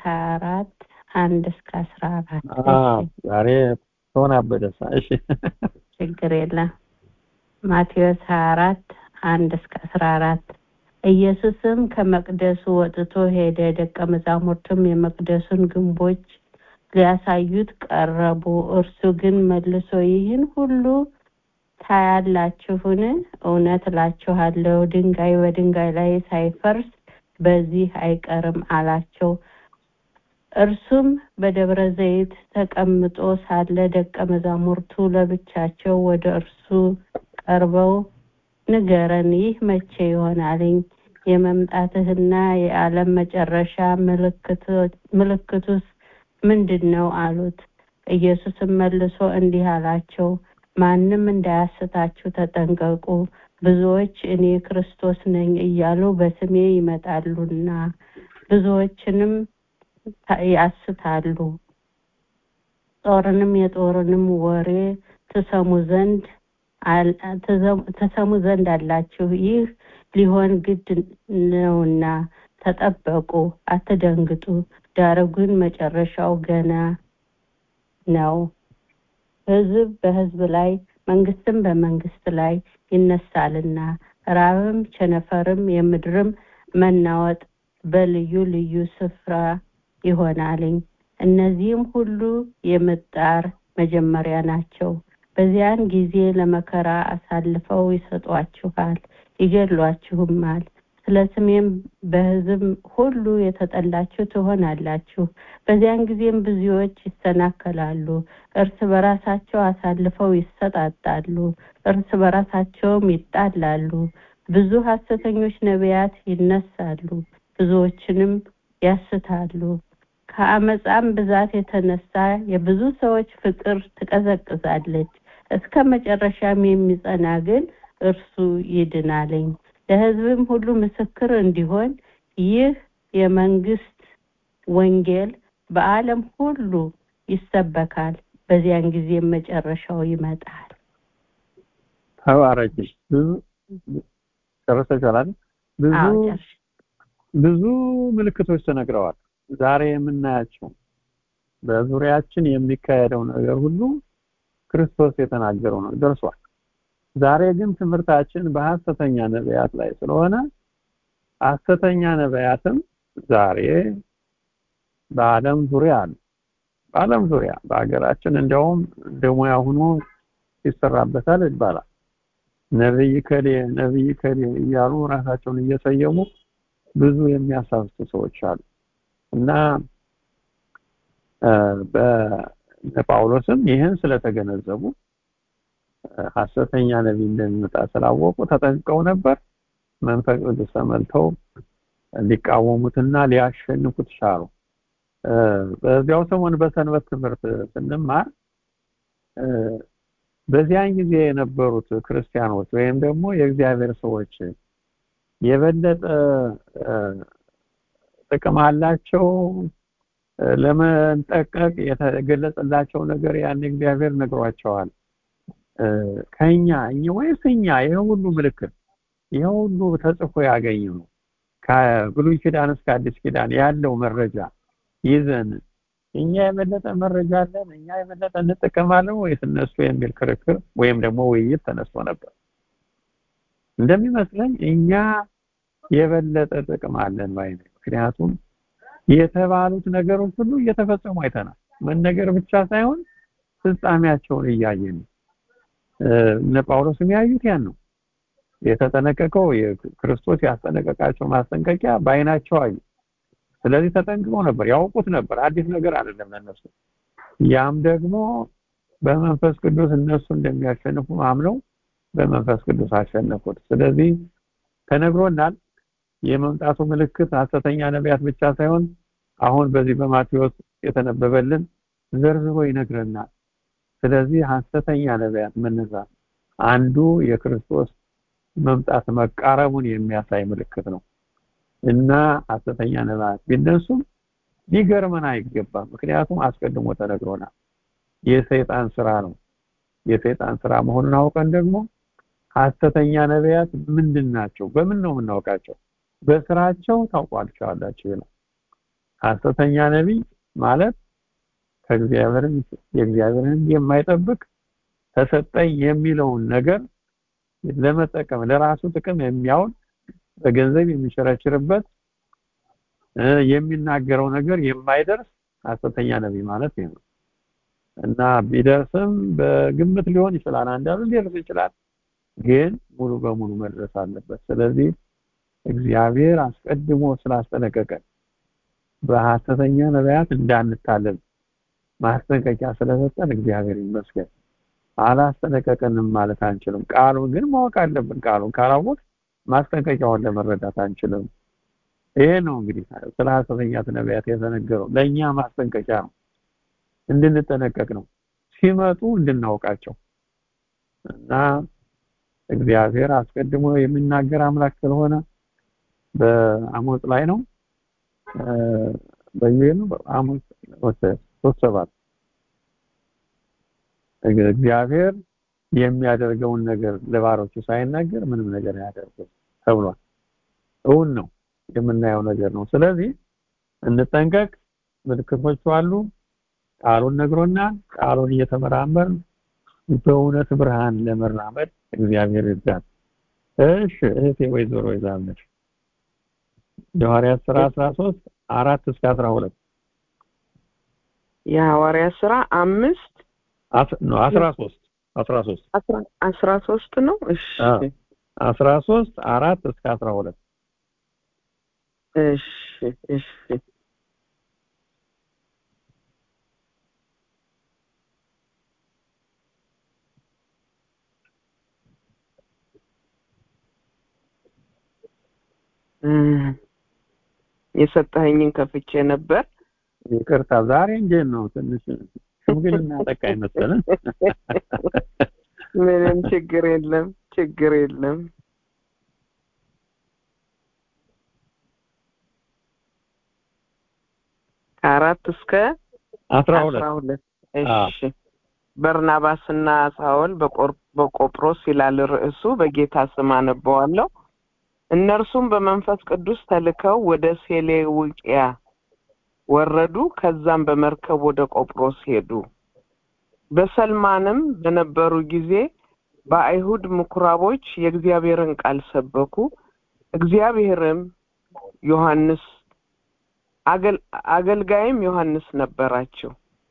24:1-14 ዛሬ ተወናበደሳ። እሺ ችግር የለም። ማቴዎስ 24:1-14 ኢየሱስም ከመቅደሱ ወጥቶ ሄደ። ደቀ መዛሙርቱም የመቅደሱን ግንቦች ሊያሳዩት ቀረቡ። እርሱ ግን መልሶ ይህን ሁሉ ታያላችሁን? እውነት እላችኋለሁ ድንጋይ በድንጋይ ላይ ሳይፈርስ በዚህ አይቀርም አላቸው። እርሱም በደብረ ዘይት ተቀምጦ ሳለ ደቀ መዛሙርቱ ለብቻቸው ወደ እርሱ ቀርበው ንገረን፣ ይህ መቼ ይሆናልኝ? የመምጣትህና የዓለም መጨረሻ ምልክቱስ ምንድነው አሉት። ኢየሱስም መልሶ እንዲህ አላቸው፣ ማንም እንዳያስታችሁ ተጠንቀቁ። ብዙዎች እኔ ክርስቶስ ነኝ እያሉ በስሜ ይመጣሉና ብዙዎችንም ያስታሉ። የጦርንም ወሬ ትሰሙ ዘንድ አላችሁ። ይህ ሊሆን ግድ ነውና ተጠበቁ፣ አትደንግጡ። ዳሩ ግን መጨረሻው ገና ነው። ሕዝብ በሕዝብ ላይ መንግስትም በመንግስት ላይ ይነሳልና ራብም ቸነፈርም የምድርም መናወጥ በልዩ ልዩ ስፍራ ይሆናልኝ። እነዚህም ሁሉ የምጣር መጀመሪያ ናቸው። በዚያን ጊዜ ለመከራ አሳልፈው ይሰጧችኋል፣ ይገድሏችሁማል። ስለ ስሜም በሕዝብ ሁሉ የተጠላችሁ ትሆናላችሁ። በዚያን ጊዜም ብዙዎች ይሰናከላሉ፣ እርስ በራሳቸው አሳልፈው ይሰጣጣሉ፣ እርስ በራሳቸውም ይጣላሉ። ብዙ ሐሰተኞች ነቢያት ይነሳሉ፣ ብዙዎችንም ያስታሉ። ከአመፃም ብዛት የተነሳ የብዙ ሰዎች ፍቅር ትቀዘቅዛለች። እስከ መጨረሻም የሚጸና ግን እርሱ ይድናልኝ። ለሕዝብም ሁሉ ምስክር እንዲሆን ይህ የመንግስት ወንጌል በዓለም ሁሉ ይሰበካል። በዚያን ጊዜ መጨረሻው ይመጣል። ተባረኪ። ጨርሰሻል? ብዙ ምልክቶች ተነግረዋል። ዛሬ የምናያቸው በዙሪያችን የሚካሄደው ነገር ሁሉ ክርስቶስ የተናገረው ነው፣ ደርሷል። ዛሬ ግን ትምህርታችን በሐሰተኛ ነቢያት ላይ ስለሆነ ሐሰተኛ ነቢያትም ዛሬ በዓለም ዙሪያ አሉ። በዓለም ዙሪያ በአገራችን እንደውም ደሞያ ሆኖ ይሰራበታል ይባላል። ነብይ ከሌ እያሉ ራሳቸውን እየሰየሙ ብዙ የሚያሳስቱ ሰዎች አሉ እና በጳውሎስም ይህን ስለተገነዘቡ ሐሰተኛ ነብይ እንደሚመጣ ስላወቁ ተጠንቀው ነበር። መንፈስ ቅዱስ ተመልተው ሊቃወሙትና ሊያሸንፉት ቻሉ። በዚያው ሰሞን በሰንበት ትምህርት ስንማር በዚያን ጊዜ የነበሩት ክርስቲያኖች ወይም ደግሞ የእግዚአብሔር ሰዎች የበለጠ ጥቅም አላቸው ለመንጠቀቅ የተገለጸላቸው ነገር ያን እግዚአብሔር ነግሯቸዋል። ከኛ ወይስ እኛ ይሄ ሁሉ ምልክት ይሄ ሁሉ ተጽፎ ያገኘው ከብሉይ ኪዳን እስከ አዲስ ኪዳን ያለው መረጃ ይዘን እኛ የበለጠ መረጃ አለን፣ እኛ የበለጠ እንጠቀማለን ወይስ እነሱ የሚል ክርክር ወይም ደግሞ ውይይት ተነስቶ ነበር። እንደሚመስለኝ እኛ የበለጠ ጥቅም አለን ማለት ነው። ምክንያቱም የተባሉት ነገሮች ሁሉ እየተፈጸሙ አይተናል። መነገር ብቻ ሳይሆን ፍጻሜያቸውን እያየን እነ ጳውሎስም ያዩት ያን ነው። የተጠነቀቀው የክርስቶስ ያስጠነቀቃቸው ማስጠንቀቂያ በአይናቸው አዩ። ስለዚህ ተጠንቅቀው ነበር፣ ያውቁት ነበር። አዲስ ነገር አይደለም ለነሱ። ያም ደግሞ በመንፈስ ቅዱስ እነሱ እንደሚያሸንፉ አምነው በመንፈስ ቅዱስ አሸነፉት። ስለዚህ ተነግሮናል። የመምጣቱ ምልክት ሐሰተኛ ነቢያት ብቻ ሳይሆን አሁን በዚህ በማቴዎስ የተነበበልን ዘርዝሮ ይነግረናል። ስለዚህ ሐሰተኛ ነቢያት መነሳት አንዱ የክርስቶስ መምጣት መቃረቡን የሚያሳይ ምልክት ነው እና ሐሰተኛ ነቢያት ቢነሱም ሊገርመን አይገባም። ምክንያቱም አስቀድሞ ተነግሮናል። የሰይጣን ስራ ነው። የሰይጣን ስራ መሆኑን አውቀን ደግሞ ሐሰተኛ ነቢያት ምንድናቸው? በምን ነው የምናውቃቸው? በስራቸው ታውቋቸዋላችሁ ይላል። ሐሰተኛ ነቢይ ማለት የእግዚአብሔርን የማይጠብቅ ተሰጠኝ የሚለውን ነገር ለመጠቀም ለራሱ ጥቅም የሚያውል በገንዘብ የሚሸረችርበት የሚናገረው ነገር የማይደርስ ሐሰተኛ ነቢይ ማለት ነው እና ቢደርስም በግምት ሊሆን ይችላል፣ አንዳንዱ ሊደርስ ይችላል፣ ግን ሙሉ በሙሉ መድረስ አለበት። ስለዚህ እግዚአብሔር አስቀድሞ ስላስጠነቀቀ በሐሰተኛ ነቢያት እንዳንታለል ማስጠንቀቂያ ስለሰጠን እግዚአብሔር ይመስገን። አላስጠነቀቀንም ማለት አንችልም። ቃሉን ግን ማወቅ አለብን። ቃሉን ካላወቅ ማስጠንቀቂያውን ለመረዳት አንችልም። ይሄ ነው እንግዲህ ስለ ሐሰተኛ ነቢያት የተነገረው ለኛ ማስጠንቀቂያ ነው፣ እንድንጠነቀቅ ነው፣ ሲመጡ እንድናውቃቸው እና እግዚአብሔር አስቀድሞ የሚናገር አምላክ ስለሆነ በአሞጽ ላይ ነው በየኑ አሞጽ 3:7 እግዚአብሔር የሚያደርገውን ነገር ለባሮቹ ሳይናገር ምንም ነገር አያደርግም ተብሏል። እውን ነው፣ የምናየው ነገር ነው። ስለዚህ እንጠንቀቅ። ምልክቶቹ አሉ። ቃሉን ነግሮናል። ቃሉን እየተመራመር በእውነት ብርሃን ለመራመድ እግዚአብሔር ይርዳን። እሺ እህቴ ወይዘሮ ይዛለች የሐዋርያት ሥራ 13:4-12 የሐዋርያት ሥራ 13 ነው። እሺ 13:4-12 እሺ እሺ የሰጠኸኝን ከፍቼ ነበር። ይቅርታ ዛሬ እንዴት ነው ትንሽ ሽምግልና ጠቃይ መሰለኝ። ምንም ችግር የለም። 4-12 እሺ። በርናባስና ሳውል በቆጵሮስ ይላል ርዕሱ። በጌታ ስም አነበዋለሁ። እነርሱም በመንፈስ ቅዱስ ተልከው ወደ ሴሌውቅያ ወረዱ። ከዛም በመርከብ ወደ ቆጵሮስ ሄዱ። በሰልማንም በነበሩ ጊዜ በአይሁድ ምኩራቦች የእግዚአብሔርን ቃል ሰበኩ። እግዚአብሔርም ዮሐንስ አገልጋይም ዮሐንስ ነበራቸው።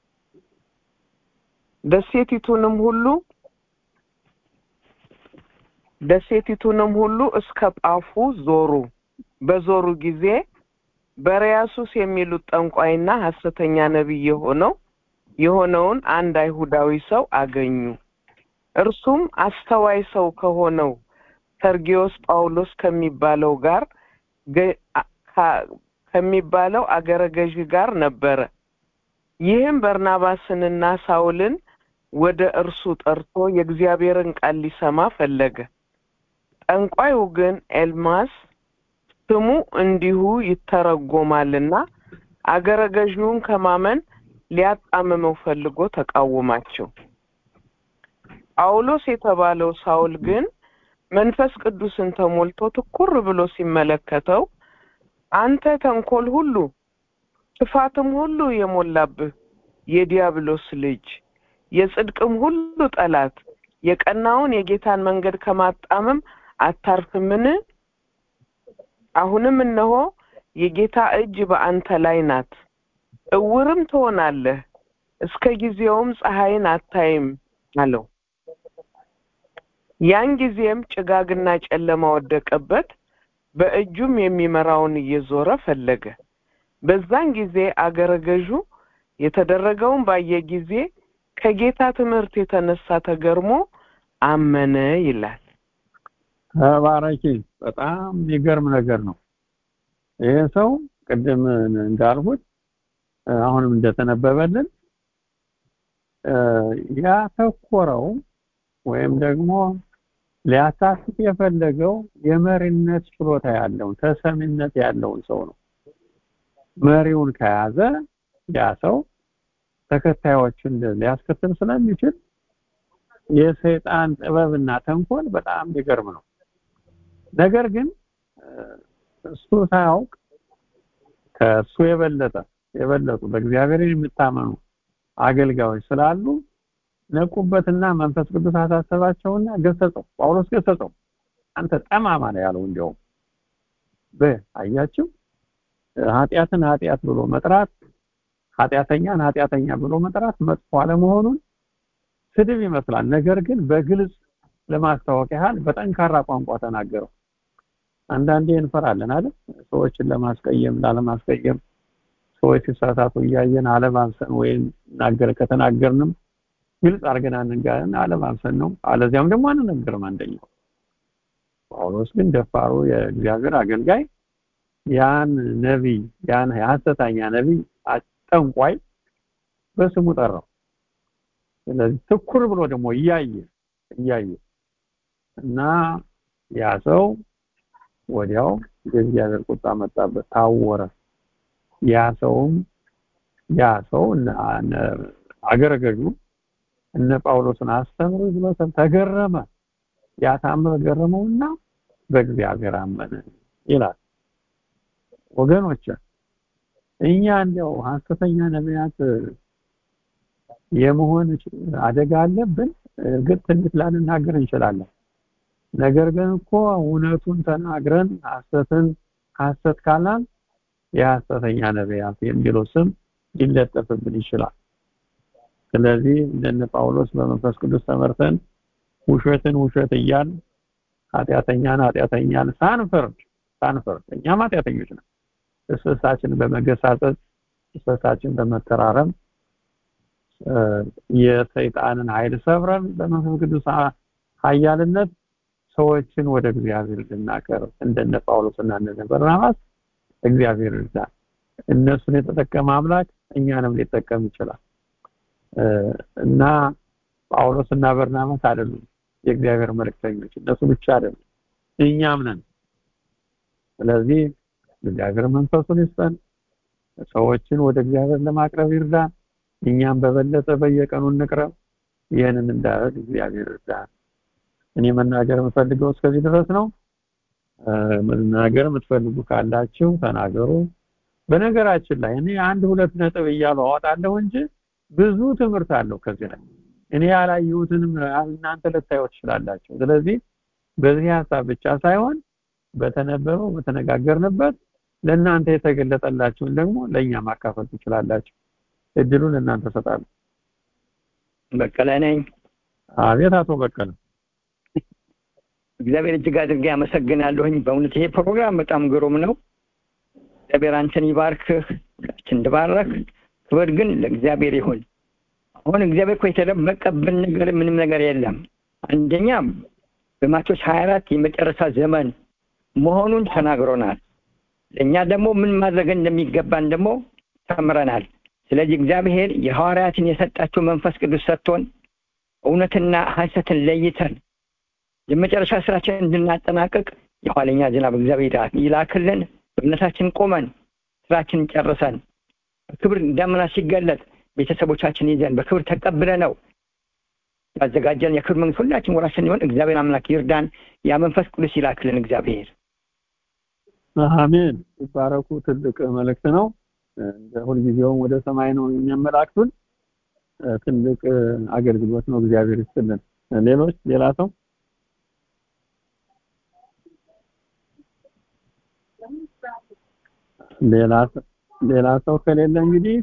ደሴቲቱንም ሁሉ እስከ ጳፉ ዞሩ። በዞሩ ጊዜ በርያሱስ የሚሉት ጠንቋይና ሐሰተኛ ነቢይ የሆነውን አንድ አይሁዳዊ ሰው አገኙ። እርሱም አስተዋይ ሰው ከሆነው ሰርጊዮስ ጳውሎስ ከሚባለው አገረ ገዥ ጋር ነበረ። ይህም በርናባስንና ሳውልን ወደ እርሱ ጠርቶ የእግዚአብሔርን ቃል ሊሰማ ፈለገ። ጠንቋዩ ግን ኤልማስ ስሙ እንዲሁ ይተረጎማልና አገረ ገዥውን ከማመን ሊያጣምመው ፈልጎ ተቃወማቸው። ጳውሎስ የተባለው ሳውል ግን መንፈስ ቅዱስን ተሞልቶ ትኩር ብሎ ሲመለከተው አንተ ተንኮል ሁሉ ክፋትም ሁሉ የሞላብህ የዲያብሎስ ልጅ፣ የጽድቅም ሁሉ ጠላት፣ የቀናውን የጌታን መንገድ ከማጣመም አታርፍምን? አሁንም እነሆ የጌታ እጅ በአንተ ላይ ናት። እውርም ትሆናለህ፣ እስከ ጊዜውም ፀሐይን አታይም አለው። ያን ጊዜም ጭጋግና ጨለማ ወደቀበት፣ በእጁም የሚመራውን እየዞረ ፈለገ። በዛን ጊዜ አገረ ገዡ የተደረገውን ባየ ጊዜ ከጌታ ትምህርት የተነሳ ተገርሞ አመነ ይላል። ተባረኪ። በጣም የሚገርም ነገር ነው። ይሄ ሰው ቅድም እንዳልኩት አሁንም እንደተነበበልን ያተኮረው ወይም ደግሞ ሊያሳስት የፈለገው የመሪነት ችሎታ ያለውን ተሰሚነት ያለውን ሰው ነው። መሪውን ከያዘ ያ ሰው ተከታዮችን ሊያስከትል ስለሚችል የሰይጣን ጥበብና ተንኮል በጣም ይገርም ነው። ነገር ግን እሱ ሳያውቅ ከሱ የበለጡ በእግዚአብሔር የሚታመኑ አገልጋዮች ስላሉ ነቁበትና መንፈስ ቅዱስ አሳሰባቸውና ገሰጸው። ጳውሎስ ገሰጸው። አንተ ጠማማ ነው ያለው። እንዲያውም አያችሁ ኃጢአትን ኃጢአት ብሎ መጥራት፣ ኃጢአተኛን ኃጢአተኛ ብሎ መጥራት መጥፎ አለመሆኑን ስድብ ይመስላል። ነገር ግን በግልጽ ለማስታወቅ ያህል በጠንካራ ቋንቋ ተናገረው። አንዳንዴ እንፈራለን አይደል? ሰዎችን ለማስቀየም ላለማስቀየም ሰዎች ሲሳሳቱ እያየን አለማንሰን ወይም ከተናገርንም ግልጽ አድርገን አንጋን አለማንሰን ነው። አለዚያም ደግሞ አንነግርም። አንደኛው ጳውሎስ ግን ደፋሩ የእግዚአብሔር አገልጋይ ያን ነብይ ያን ሐሰተኛ ነብይ ጠንቋይ በስሙ ጠራው። ስለዚህ ትኩር ብሎ ደግሞ እያየ እና ያ ሰው ወዲያው የእግዚአብሔር ቁጣ መጣበት፣ ታወረ። ያ ሰው አገረገዡ እነ ጳውሎስን አስተምሮ ብሎ ተገረመ። ያ ታምር ገረመውና በእግዚአብሔር አመነ ይላል። ወገኖች እኛ እንደው ሐሰተኛ ነቢያት የመሆን አደጋ አለብን። እርግጥ ትንሽ ላንናገር እንችላለን። ነገር ግን እኮ እውነቱን ተናግረን ሐሰት ካላል የሐሰተኛ ነቢያት የሚለው ስም ሊለጠፍብን ይችላል። ስለዚህ እንደነ ጳውሎስ በመንፈስ ቅዱስ ተመርተን ውሸትን ውሸት እያልን ኃጢአተኛን ሳንፈርድ እኛም ኃጢአተኞች ነን። እርሳችንን በመገሳጸት እርሳችንን በመተራረም የሰይጣንን ኃይል ሰብረን በመንፈስ ቅዱስ ኃያልነት ሰዎችን ወደ እግዚአብሔር እንድናቀርብ እንደነ ጳውሎስና እንደነ በርናባስ እግዚአብሔር ይርዳን። እነሱን የተጠቀመ አምላክ እኛንም ሊጠቀም ይችላል እና ጳውሎስና በርናባስ አይደሉም የእግዚአብሔር መልእክተኞች፣ እነሱ ብቻ አይደሉም፣ እኛም ነን። ስለዚህ እግዚአብሔር መንፈሱን ይስጠን፣ ሰዎችን ወደ እግዚአብሔር ለማቅረብ ይርዳን። እኛም በበለጠ በየቀኑ እንቅረብ። ይህንን እንዳደርግ እግዚአብሔር ይርዳን። እኔ መናገር የምፈልገው እስከዚህ ድረስ ነው። መናገር የምትፈልጉ ካላችሁ ተናገሩ። በነገራችን ላይ እኔ 1-2 ነጥብ እያሉ አወጣለሁ እንጂ ብዙ ትምህርት አለው ከዚህ ላይ። እኔ ያላየሁትንም እናንተ ልታዩት ትችላላችሁ። ስለዚህ በዚህ ሐሳብ ብቻ ሳይሆን በተነበበው በተነጋገርንበት ለእናንተ የተገለጠላችሁን ደግሞ ለኛ ማካፈል ትችላላችሁ። እድሉን ለእናንተ ሰጣለሁ። በቀለ ነኝ። አቤት አቶ በቀለ። እግዚአብሔር እጅግ አድርጌ አመሰግናለሁኝ። በእውነት ይሄ ፕሮግራም በጣም ግሩም ነው። እግዚአብሔር አንተን ይባርክህ፣ ሁላችን እንድባረክ። ክብር ግን ለእግዚአብሔር ይሁን። አሁን እግዚአብሔር እኮ የተደበቀብን ነገር ምንም ነገር የለም። አንደኛ በማቴዎስ 24 የመጨረሻ ዘመን መሆኑን ተናግሮናል። ለእኛ ደግሞ ምን ማድረግ እንደሚገባን ደግሞ ተምረናል። ስለዚህ እግዚአብሔር የሐዋርያትን የሰጣቸው መንፈስ ቅዱስ ሰጥቶን እውነትና ሐሰትን ለይተን የመጨረሻ ስራችንን እንድናጠናቀቅ የኋለኛ ዝናብ እግዚአብሔር ይላክልን። በእምነታችን ቆመን ስራችንን ጨርሰን በክብር ደመና ሲገለጥ ቤተሰቦቻችን ይዘን በክብር ተቀብለነው ያዘጋጀን የክብር መንግስት ሁላችን ወራሽን ይሆን እግዚአብሔር አምላክ ይርዳን። ያ መንፈስ ቅዱስ ይላክልን እግዚአብሔር። አሜን። ይባረኩ። ትልቅ መልእክት ነው። እንደ ሁልጊዜውም ወደ ሰማይ ነው የሚያመላክቱን። ትልቅ አገልግሎት ነው። እግዚአብሔር ይስጥልን። ሌላ ሰው ሌላ ሰው ከሌለ እንግዲህ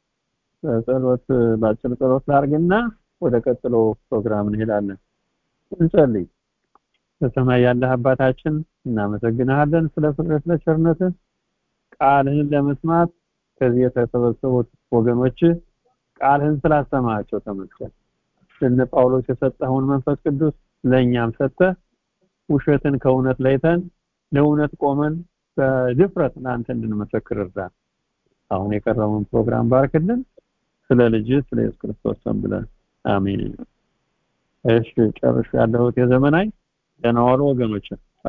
ባጭር ጸሎት ላድርግና ወደ ቀጥሎ ፕሮግራም እንሄዳለን። እንጸልይ። በሰማይ ያለህ አባታችን እናመሰግናለን ስለ ፍቅርህ፣ ስለ ቸርነትህ። ቃልህን ለመስማት ከዚህ የተሰበሰቡት ወገኖች ቃልህን ስላሰማቸው ተመስገን። እነ ጳውሎስ የሰጠኸውን መንፈስ ቅዱስ ለእኛም ሰጥተህ ውሸትን ከእውነት ለይተን ለእውነት ቆመን በድፍረት ለአንተ እንድንመሰክር እርዳን። አሁን የቀረበውን ፕሮግራም ባርክልን። ስለ ልጅህ ስለ ኢየሱስ ክርስቶስ ስም ብለን አሜን። እሺ ጨርሽ ያለሁት የዘመናይ ደህና ዋሉ ወገኖች።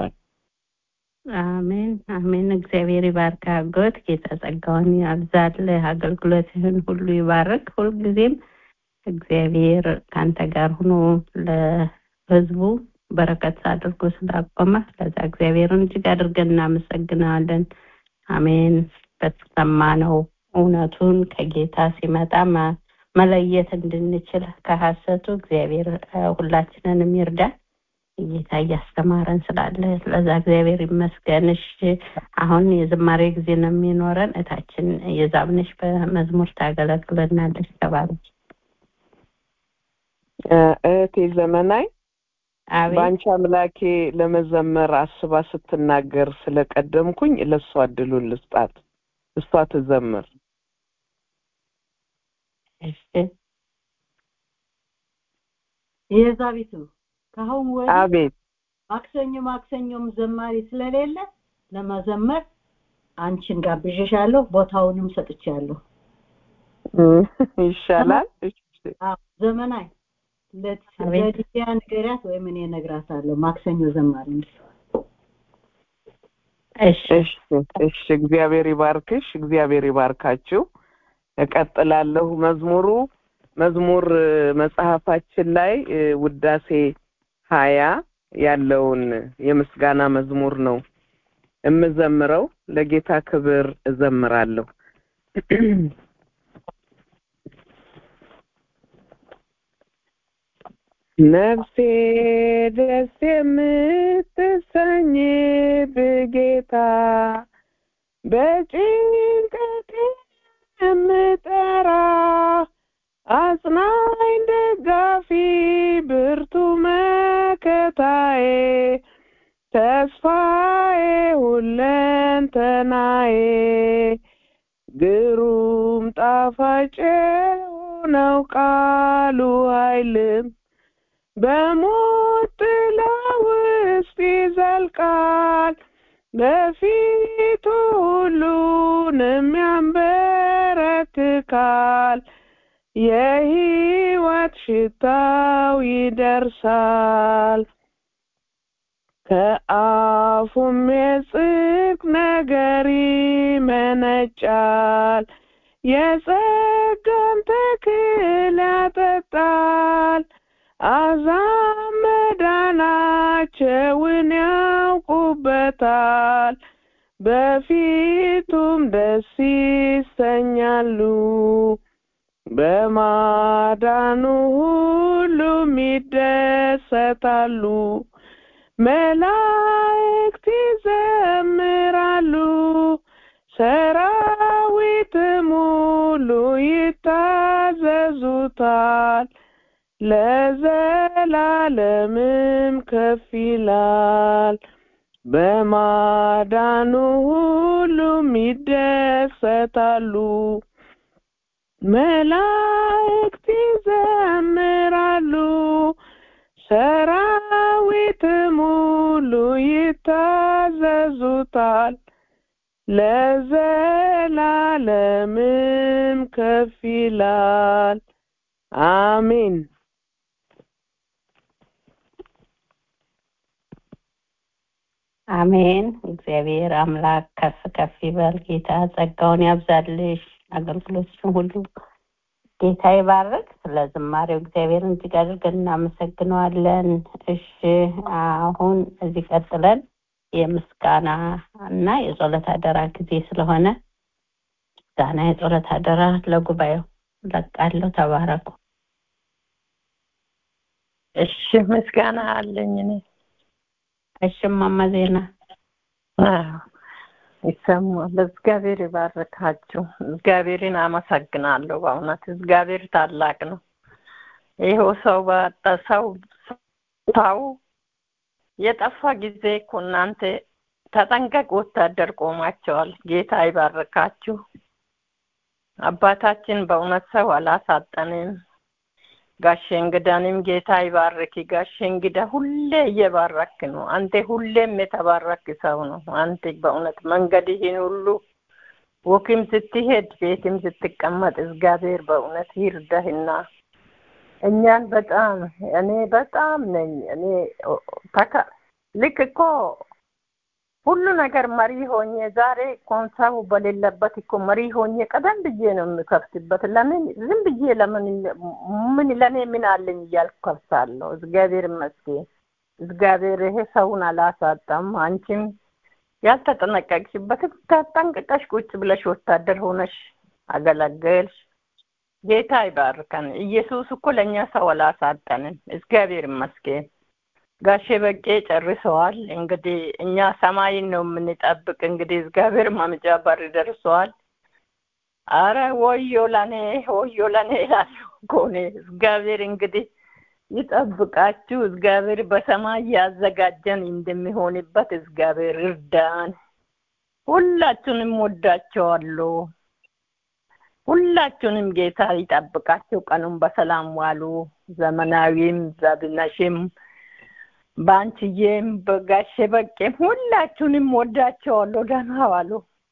አሜን። እግዚአብሔር ይባርክ። አጎት ጌታ ጸጋውን ያብዛልህ፣ አገልግሎትህን ሁሉ ይባርክ። ሁልጊዜም እግዚአብሔር ካንተ ጋር ሆኖ ለህዝቡ በረከት አድርጎ ስላቆመ ለዛ እግዚአብሔርን እጅግ አድርገን እናመሰግናለን። አሜን። በተሰማነው እውነቱን ከጌታ ሲመጣ መለየት እንድንችል ከሐሰቱ እግዚአብሔር ሁላችንንም ይርዳን። ጌታ እያስተማረን ስላለ ለዛ እግዚአብሔር ይመስገንሽ። አሁን የዝማሬ ጊዜ ነው የሚኖረን። እታችን የዛብነሽ በመዝሙር ታገለግለናለች። ተባረክ እህቴ ዘመናይ። ባንቺ አምላኬ ለመዘመር አስባ ስትናገር ስለቀደምኩኝ ለሷ እድሉን ልስጣት፣ እሷ ትዘምር። እሺ የዛቢቱ ካሁን ወዲህ አቤት ማክሰኞም ዘማሪ ስለሌለ ለመዘመር አንቺን ጋብዤሻለሁ ቦታውንም ሰጥቻለሁ ይሻላል ዘመናይ ለዲያ ንገሪያት ወይ ምን እነግራታለሁ ማክሰኞ ዘማሪ እሺ እግዚአብሔር ይባርክሽ እግዚአብሔር ይባርካችሁ እቀጥላለሁ መዝሙር መጽሐፋችን ላይ ውዳሴ 20 ያለውን የምስጋና መዝሙር ነው እምዘምረው ለጌታ ክብር እዘምራለሁ ነፍሴ ደስ የምትሰኝ በጌታ በጭንቀቴ የምጠራ አጽናኝ ደጋፊ ብርቱ መከታዬ ተስፋዬ ሁለንተናዬ ግሩም ጣፋጭ ነው ቃሉ ኃይልም በሞት ጥላ ውስጥ ይዘልቃል በፊቱ ሁሉንም ያንበረክካል የሕይወት ሽታው ይደርሳል ከአፉም የጽድቅ ነገር ይመነጫል የጸጋን ተክል ያጠጣል አሕዛብ መዳናቸውን ያውቁበታል በፊቱም ደስ ይሰኛሉ በማዳኑ ሁሉም ይደሰታሉ መላእክት ይዘምራሉ ሰራዊትም ሁሉ ይታዘዙታል ለዘላለምም ከፍ ይላል በማዳኑ ሁሉም ይደሰታሉ መላእክት ይዘምራሉ ሰራዊትም ሁሉ ይታዘዙታል ለዘላለምም ከፍ ይላል አሜን አሜን እግዚአብሔር አምላክ ከፍ ይበል ጌታ ጸጋውን ያብዛልሽ አገልግሎትሽን ሁሉ ጌታ ይባርክ ስለዝማሬው እግዚአብሔርን እጅግ አድርገን እናመሰግነዋለን እሺ አሁን እዚህ ቀጥለን የምስጋና እና የጸሎት አደራ ጊዜ ስለሆነ ዛና የጸሎት አደራ ለጉባኤው ለቃለሁ ተባረኩ እሺ ምስጋና አለኝ እኔ እሺ ማማ ዜና ይሰማል እግዚአብሔር ይባርካችሁ እግዚአብሔርን አመሰግናለሁ በእውነት እግዚአብሔር ታላቅ ነው ይሄው ሰው ባጣሰው ታው የጠፋ ጊዜ እኮ እናንተ ተጠንቀቁ ወታደር ቆማቸዋል ጌታ ይባርካችሁ አባታችን በእውነት ሰው አላሳጠንም ጋሼ እንግዳንም ጌታ ይባርክ ጋሼ እንግዳ ሁሌ እየባረክ ነው አንተ ሁሌም የተባረክ ሰው ነው አንተ በእውነት መንገድህን ሁሉ ወክም ስትሄድ ቤትም ስትቀመጥ እግዚአብሔር በእውነት ይርዳህና እኛን እኔ በጣም ነኝ እኔ ልክ እኮ ሁሉ ነገር መሪ ሆኜ ዛሬ ኮንሳው በሌለበት እኮ መሪ ሆኜ ቀደም ብዬ ነው የምከፍትበት ለምን ዝም ብዬ ምን ለኔ ምን አለኝ እያልኩ ከፍታለሁ እግዚአብሔር ይመስገን እግዚአብሔር ይሄ ሰውን አላሳጣም አንቺም ያልተጠነቀቅሽበት ተጠንቅቀሽ ቁጭ ብለሽ ወታደር ሆነሽ አገለገልሽ ጌታ ይባርከን ኢየሱስ እኮ ለኛ ሰው አላሳጣንም እግዚአብሔር ይመስገን ጋሼ በቄ ጨርሰዋል እንግዲህ እኛ ሰማይን ነው የምንጠብቅ እንግዲህ እግዚአብሔር ማምጫ በር ደርሷል አረ ወዮ ለኔ ኮኔ እግዚአብሔር እንግዲህ ይጠብቃችሁ እግዚአብሔር በሰማይ ያዘጋጀን እንደሚሆንበት እግዚአብሔር ይርዳን ሁላችንም ወዳቸዋለሁ ሁላችሁንም ጌታ ይጠብቃችሁ። ቀኑን በሰላም ዋሉ። ዘመናዊም ዘብነሽም ባንቺዬም በጋሼ በቄም ሁላችሁንም ወዳቸዋለሁ። ደህና ዋሉ።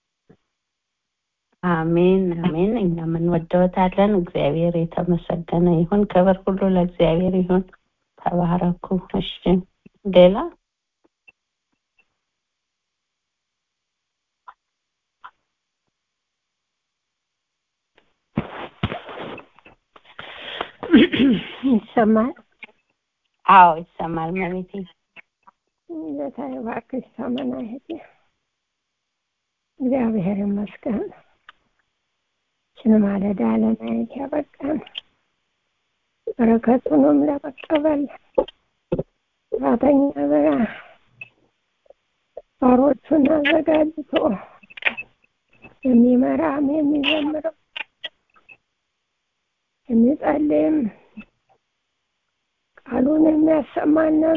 አሜን አሜን። እኛም እንወደዎታለን። እግዚአብሔር የተመሰገነ ይሁን። ክብር ሁሉ ለእግዚአብሔር ይሁን። ተባረኩ። እሺ ሌላ ይሰማል? አዎ ይሰማል። መቤቴ ጌታ ይባርክሽ። ሰማና እህቴ እግዚአብሔር ይመስገን። ማለዳ ለማየት ያበቃን በረከቱንም ለመቀበል ሰራተኛ ባሮቹን አዘጋጅቶ የሚመራም የሚዘምርም የሚጸልይም ቃሉን የሚያሰማንም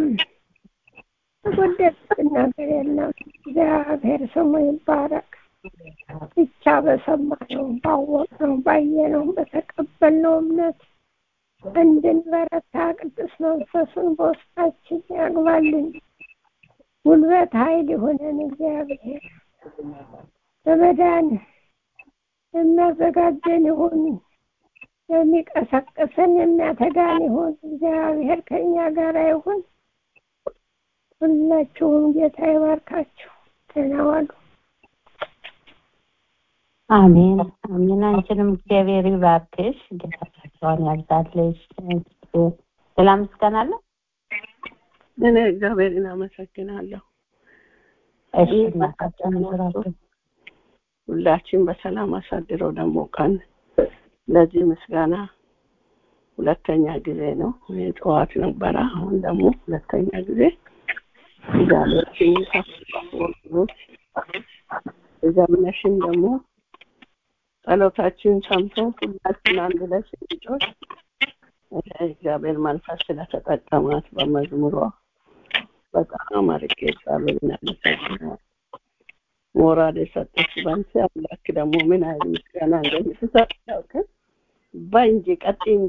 ተጎደልን ነገር የለም። እግዚአብሔር ስሙ ይባረክ። ብቻ በሰማነው ባወቅነው ባየነው በተቀበልነው እምነት እንድንበረታ ቅዱስ መንፈሱን በውስጣችን ያግባልን። ጉልበት ኃይል የሆነን እግዚአብሔር ለመዳን የሚያዘጋጀን ይሁን፣ የሚቀሰቅሰን የሚያተጋን ይሁን። እግዚአብሔር ከእኛ ጋር ይሁን። ሁላችሁም ጌታ ይባርካችሁ። ደህና ዋሉ። አሜን አሜን። አንቺንም እግዚአብሔር ይባርክሽ። ጌታ ጸጋውን ያብዛልሽ። ሌላ ምስጋና አለ? እኔ እግዚአብሔርን አመሰግናለሁ። እሺ እናታችን ሁላችን በሰላም አሳድረው ደግሞ ቀን ለዚህ ምስጋና ሁለተኛ ጊዜ ነው። ጠዋት ነበረ፣ አሁን ደግሞ ሁለተኛ ጊዜ ዛሬችን ታስባው ዘመነሽን ደግሞ ጸሎታችን ሰምቶ ሁላችን አንድ ላይ ስንጮህ እግዚአብሔር መንፈስ ስለተጠቀማት በመዝሙሯ በጣም አርቄ እግዚአብሔርን አመሰግናለሁ። ሞራል የሰጠች ባንቺ አምላክ ደግሞ ምን አይነት ምስጋና እንደምትሰጥ ያውቃል። ባንጂ ቀጥ እንጂ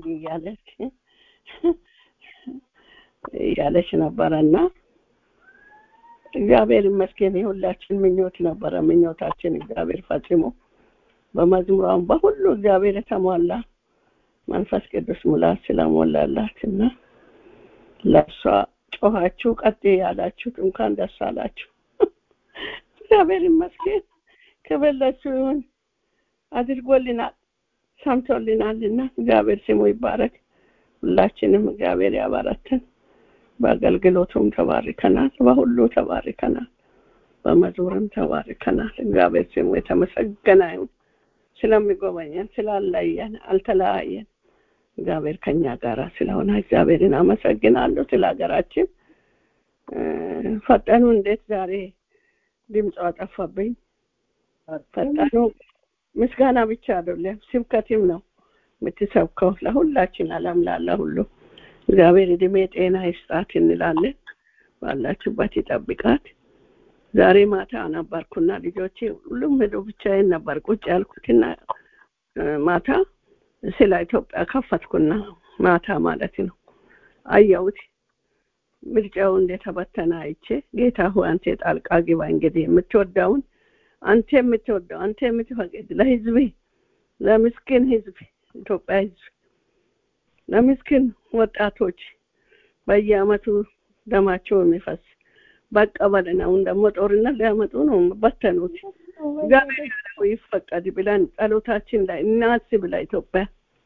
ያለች ነበረና እግዚአብሔር ይመስገን። የሁላችን ምኞት ነበረ። ምኞታችን እግዚአብሔር ፈጽሞ በመዝሙሯም በሁሉ እግዚአብሔር የተሟላ መንፈስ ቅዱስ ሙላት ስለሞላላትና ለሷ ጮኻችሁ ቀጥ ያላችሁ እንኳን ደስ አላችሁ። እግዚአብሔር ይመስገን። ክብር ለእሱ ይሁን። አድርጎልናል፣ ሰምቶልናልና እግዚአብሔር ስሙ ይባረክ። ሁላችንም እግዚአብሔር ያባረከን። በአገልግሎቱም ተባርከናል፣ በሁሉ ተባርከናል፣ በመዝሙርም ተባርከናል። እግዚአብሔር ስሙ የተመሰገነ ይሁን። ስለሚጎበኘን ስላለየን አልተለያየን። እግዚአብሔር ከኛ ጋር ስለሆነ እግዚአብሔርን አመሰግናለሁ። ስለ ሀገራችን ፈጠኑ እንዴት ዛሬ ድምጿ ጠፋብኝ። ፈጠኑ ምስጋና ብቻ አይደለም ስብከትም ነው የምትሰብከው ለሁላችን ዓለም ላለ ሁሉ። እግዚአብሔር እድሜ ጤና ይስጣት እንላለን። ባላችሁበት ይጠብቃት። ዛሬ ማታ ነበርኩና ልጆቼ ሁሉም ሄዶ ብቻዬን ነበር ቁጭ ያልኩትና ማታ ስለ ኢትዮጵያ ከፈትኩና ማታ ማለት ነው አየሁት። ምርጫው እንደተበተነ አይቼ ጌታ ሆይ አንተ ጣልቃ ግባ፣ እንግዲህ የምትወደውን አንተ የምትወደው አንተ የምትፈቅድ ለህዝብ ለምስኪን ህዝብ ኢትዮጵያ ህዝብ ለምስኪን ወጣቶች በየአመቱ ደማቸው የሚፈስ በቀበልና ደግሞ ጦርነት ሊያመጡ ነው በተኑት። እግዚአብሔር ይፈቀድ ብለን ጸሎታችን ላይ እናስብ። ለኢትዮጵያ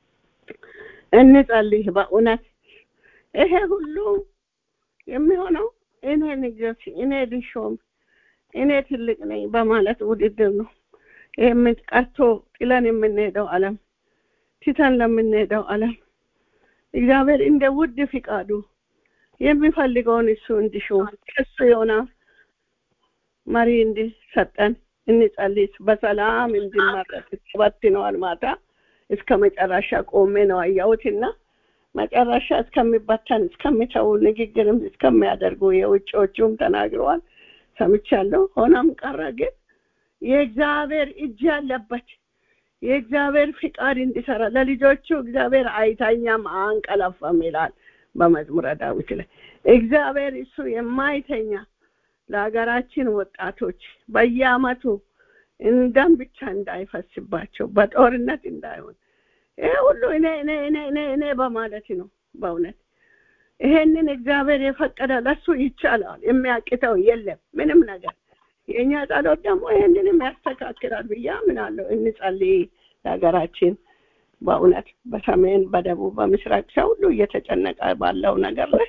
እንጸልይ። በእውነት ይሄ ሁሉ የሚሆነው እኔ ንግስ እኔ ልሾም እኔ ትልቅ ነኝ በማለት ውድድር ነው። ይሄም ቀርቶ ጥለን የምንሄደው ዓለም ትተን ለምንሄደው ዓለም እግዚአብሔር እንደ ውድ ፍቃዱ የሚፈልገውን እሱ እንዲሾም እሱ የሆነ መሪ እንዲሰጠን እንጸልይ። በሰላም እንድንመረጥ ተበትነዋል። ማታ እስከ መጨረሻ ቆሜ ነው አየሁትና መጨረሻ እስከሚበተን እስከሚተው ንግግርም እስከሚያደርጉ የውጭዎቹም ተናግረዋል ሰምቻለሁ። ሆኖም ቀረ ግን የእግዚአብሔር እጅ ያለበት የእግዚአብሔር ፍቃድ እንዲሰራ ለልጆቹ እግዚአብሔር አይተኛም አንቀላፋም ይላል በመዝሙረ ዳዊት ላይ። እግዚአብሔር እሱ የማይተኛ ለሀገራችን ወጣቶች በየአመቱ እንደም ብቻ እንዳይፈስባቸው በጦርነት እንዳይሆን ይሄ ሁሉ እኔ በማለት ነው። በእውነት ይሄንን እግዚአብሔር የፈቀደ ለሱ ይቻላል፣ የሚያቅተው የለም ምንም ነገር። የኛ ጸሎት ደግሞ ይሄንንም ያስተካክላል ብዬ አምናለሁ። እንጸልይ ለሀገራችን። በእውነት በሰሜን በደቡብ በምስራቅ ሰው ሁሉ እየተጨነቀ ባለው ነገር ላይ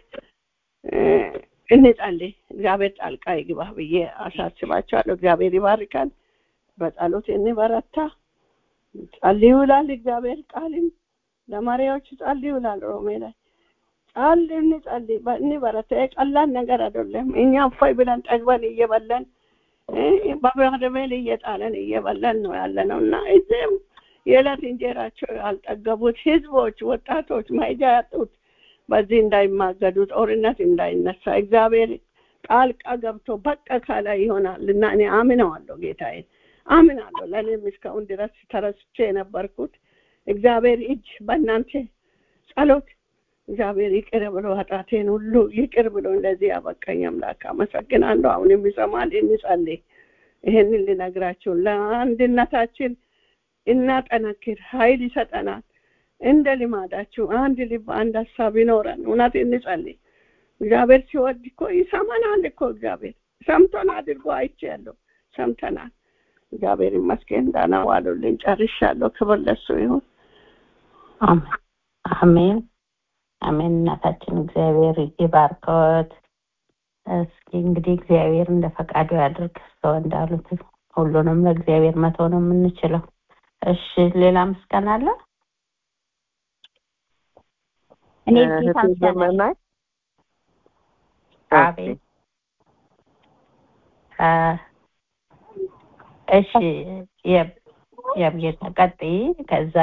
እንጸልይ። እግዚአብሔር ጣልቃ ይግባ ብዬ አሳስባቸዋለሁ። እግዚአብሔር ይባርካል። በጸሎት እንበረታ። ጸልዩ ይላል እግዚአብሔር ቃልም ለማሪያዎች ጸልዩ ይላል ሮሜ ላይ። እንጸልይ እንበረታ። የቀላል ነገር አይደለም። እኛ እፎይ ብለን ጠግበን እየበለን በባዶሜል እየጣለን እየበለን ነው ያለነውና እዚህም የዕለት እንጀራቸው ያልጠገቡት ህዝቦች ወጣቶች መሄጃ ያጡት በዚህ እንዳይማገዱ ጦርነት እንዳይነሳ እግዚአብሔር ጣልቃ ገብቶ በቃ ካላ ይሆናልና እኔ አምነዋለሁ። ጌታዬ አምናለሁ። ለእኔም እስካሁን ድረስ ተረስቼ የነበርኩት እግዚአብሔር እጅ በእናንተ ጸሎት እግዚአብሔር ይቅር ብሎ ኃጢአቴን ሁሉ ይቅር ብሎ እንደዚህ ያበቃኝ አምላክ አመሰግናለሁ። አሁንም ይሰማል። እንጸልይ። ይሄንን ልነግራችሁ ለአንድነታችን እናጠነክር፣ ኃይል ይሰጠናል። እንደ ልማዳችሁ አንድ ልብ አንድ ሀሳብ ይኖረን። እውነት እንጸልይ። እግዚአብሔር ሲወድ እኮ ይሰማናል እኮ እግዚአብሔር ሰምቶን አድርጎ አይቻለሁ፣ ሰምተናል። እግዚአብሔር ይመስገን። ደህና ዋሉልኝ። ጨርሻለሁ። ክብር ለእሱ ይሁን። አሜን አሜን። እናታችን እግዚአብሔር ይባርከዎት። እስኪ እንግዲህ እግዚአብሔር እንደ ፈቃዱ ያድርግ። ሰው እንዳሉት ሁሉንም ለእግዚአብሔር መተው ነው የምንችለው። እሺ ሌላ ምስጋና አለ? እኔ ዘመናይ አቤት። እሺ የምየተቀጥይ ከዛ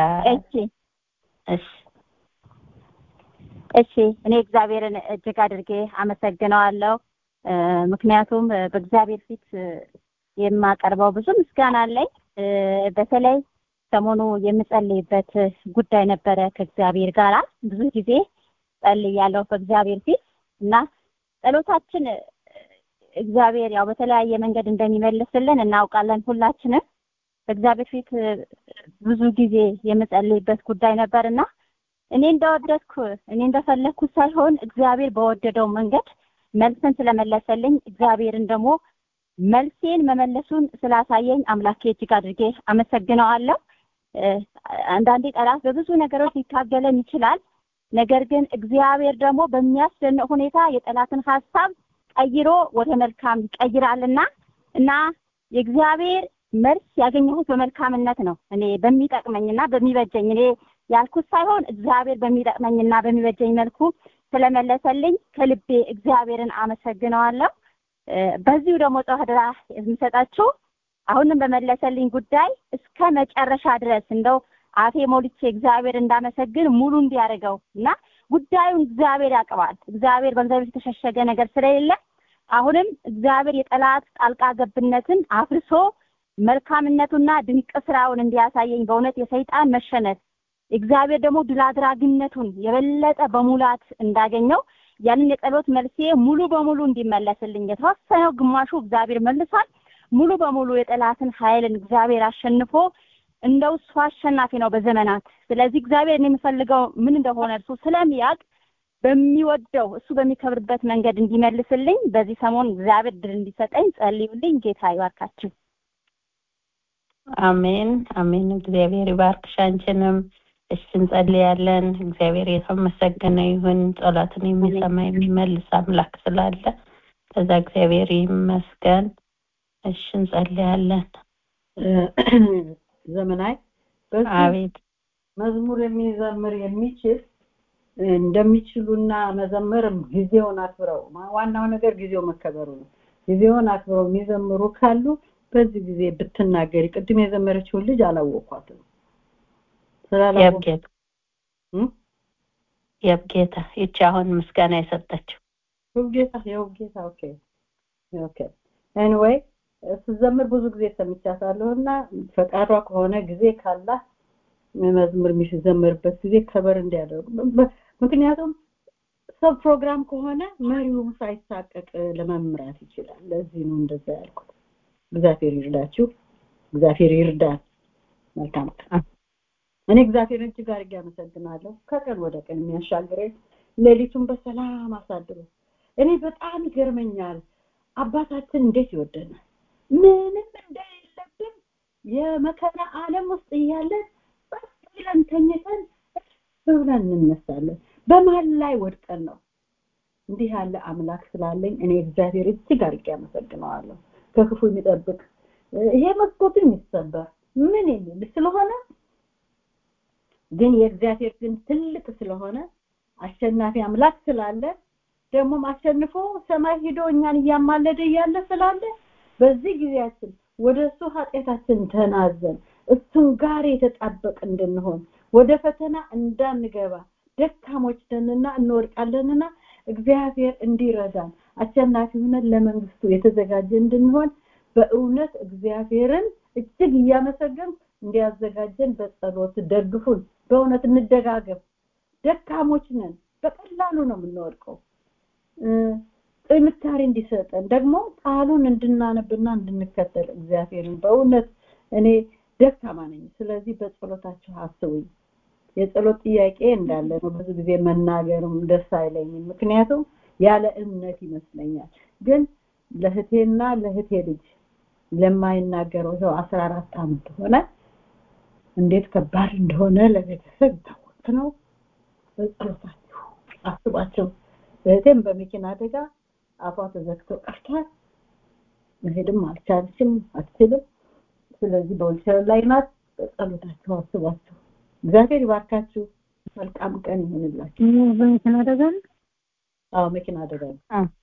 እሺ እኔ እግዚአብሔርን እጅግ አድርጌ አመሰግነዋለሁ። ምክንያቱም በእግዚአብሔር ፊት የማቀርበው ብዙ ምስጋና አለኝ። በተለይ ሰሞኑ የምጸልይበት ጉዳይ ነበረ ከእግዚአብሔር ጋር ብዙ ጊዜ ጸልያለሁ በእግዚአብሔር ፊት እና ጸሎታችን እግዚአብሔር ያው በተለያየ መንገድ እንደሚመልስልን እናውቃለን ሁላችንም። በእግዚአብሔር ፊት ብዙ ጊዜ የምጸልይበት ጉዳይ ነበርና እኔ እንደወደድኩ እኔ እንደፈለኩ ሳይሆን እግዚአብሔር በወደደው መንገድ መልስን ስለመለሰልኝ እግዚአብሔርን ደግሞ መልሴን መመለሱን ስላሳየኝ አምላኬ እጅግ አድርጌ አመሰግነዋለሁ። አንዳንዴ ጠላት በብዙ ነገሮች ሊታገለን ይችላል። ነገር ግን እግዚአብሔር ደግሞ በሚያስደንቅ ሁኔታ የጠላትን ሐሳብ ቀይሮ ወደ መልካም ይቀይራልና እና የእግዚአብሔር መልስ ያገኘሁት በመልካምነት ነው። እኔ በሚጠቅመኝና በሚበጀኝ እኔ ያልኩት ሳይሆን እግዚአብሔር በሚጠቅመኝና በሚበጀኝ መልኩ ስለመለሰልኝ ከልቤ እግዚአብሔርን አመሰግነዋለሁ። በዚሁ ደግሞ ጸሎት የምሰጣችሁ አሁንም በመለሰልኝ ጉዳይ እስከ መጨረሻ ድረስ እንደው አፌ ሞልቼ እግዚአብሔር እንዳመሰግን ሙሉ እንዲያደርገው እና ጉዳዩን እግዚአብሔር ያቀባል። እግዚአብሔር በእግዚአብሔር የተሸሸገ ነገር ስለሌለ አሁንም እግዚአብሔር የጠላት ጣልቃ ገብነትን አፍርሶ መልካምነቱና ድንቅ ስራውን እንዲያሳየኝ በእውነት የሰይጣን መሸነፍ እግዚአብሔር ደግሞ ድል አድራጊነቱን የበለጠ በሙላት እንዳገኘው ያንን የጸሎት መልሴ ሙሉ በሙሉ እንዲመለስልኝ የተወሰነው ግማሹ እግዚአብሔር መልሷል። ሙሉ በሙሉ የጠላትን ኃይልን እግዚአብሔር አሸንፎ እንደው እሱ አሸናፊ ነው በዘመናት። ስለዚህ እግዚአብሔር የሚፈልገው ምን እንደሆነ እሱ ስለሚያውቅ በሚወደው እሱ በሚከብርበት መንገድ እንዲመልስልኝ በዚህ ሰሞን እግዚአብሔር ድል እንዲሰጠኝ ጸልዩልኝ። ጌታ ይባርካችሁ። አሜን አሜን። እግዚአብሔር ይባርክሽ አንቺንም። እሺ እንጸልያለን። እግዚአብሔር የተመሰገነ ይሁን። ጸሎትን የሚሰማ የሚመልስ አምላክ ስላለ ከዛ እግዚአብሔር ይመስገን። እሺ እንጸልያለን። ዘመናይ አቤት። መዝሙር የሚዘምር የሚችል እንደሚችሉና መዘመርም ጊዜውን አክብረው ዋናው ነገር ጊዜው መከበሩ ነው። ጊዜውን አክብረው የሚዘምሩ ካሉ በዚህ ጊዜ ብትናገሪ። ቅድም የዘመረችው ልጅ አላወኳትም የብጌታ ይቺ አሁን ምስጋና የሰጠችው የውጌታ ኦኬ ኤኒዌይ ስትዘምር ብዙ ጊዜ ሰምቻታለሁና ፈቃዷ ከሆነ ጊዜ ካላት መዝሙር የሚዘምርበት ጊዜ ከበር እንዲያደርጉ ምክንያቱም ሰብ ፕሮግራም ከሆነ መሪውም ሳይሳቀቅ ለመምራት ይችላል። ለዚህ ነው እንደዛ ያልኩት። እግዚአብሔር ይርዳችሁ፣ እግዚአብሔር ይርዳን። መልካም እኔ እግዚአብሔርን እጅግ አድርጌ አመሰግናለሁ። ከቀን ወደ ቀን የሚያሻግረኝ ሌሊቱን በሰላም አሳድሮ እኔ በጣም ይገርመኛል አባታችን እንዴት ይወደናል። ምንም እንደሌለብን የመከራ ዓለም ውስጥ እያለን በስለን ተኝተን ብለን እንነሳለን። በመሃል ላይ ወድቀን ነው። እንዲህ ያለ አምላክ ስላለኝ እኔ እግዚአብሔር እጅግ አድርጌ አመሰግናለሁ። ከክፉ የሚጠብቅ ይሄ መስኮቱ የሚሰበር ምን የሚል ስለሆነ ግን የእግዚአብሔር ግን ትልቅ ስለሆነ አሸናፊ አምላክ ስላለ ደግሞ ማሸንፎ ሰማይ ሄዶ እኛን እያማለደ ያለ ስላለ በዚህ ጊዜያችን ወደሱ ኃጢአታችን ተናዘን እሱን ጋር የተጣበቅ እንድንሆን ወደ ፈተና እንዳንገባ ደካሞች ነንና እንወድቃለንና እግዚአብሔር እንዲረዳን አሸናፊ ሆነን ለመንግስቱ የተዘጋጀ እንድንሆን በእውነት እግዚአብሔርን እጅግ እያመሰገን እንዲያዘጋጀን በጸሎት ደግፉን። በእውነት እንደጋገፍ። ደካሞች ነን፣ በቀላሉ ነው የምንወድቀው። ጥንካሬ እንዲሰጠን ደግሞ ቃሉን እንድናነብና እንድንከተል እግዚአብሔርን በእውነት እኔ ደካማ ነኝ። ስለዚህ በጸሎታችሁ አስቡኝ። የጸሎት ጥያቄ እንዳለ ነው። ብዙ ጊዜ መናገርም ደስ አይለኝም፣ ምክንያቱም ያለ እምነት ይመስለኛል። ግን ለህቴና ለህቴ ልጅ ለማይናገረው ሰው 14 ዓመት ሆነ እንዴት ከባድ እንደሆነ ለቤተሰብ ታውቁት ነው። በጸሎታችሁ አስባቸው። እህቴም በመኪና አደጋ አፏ ተዘግቶ ቀርቷል። መሄድም አልቻለችም፣ አትችልም። ስለዚህ በወልቸር ላይ ናት። በጸሎታችሁ አስባቸው። እግዚአብሔር ይባርካችሁ። መልካም ቀን ይሁንላችሁ። በመኪና አደጋ ነው? አዎ መኪና አደጋ ነው።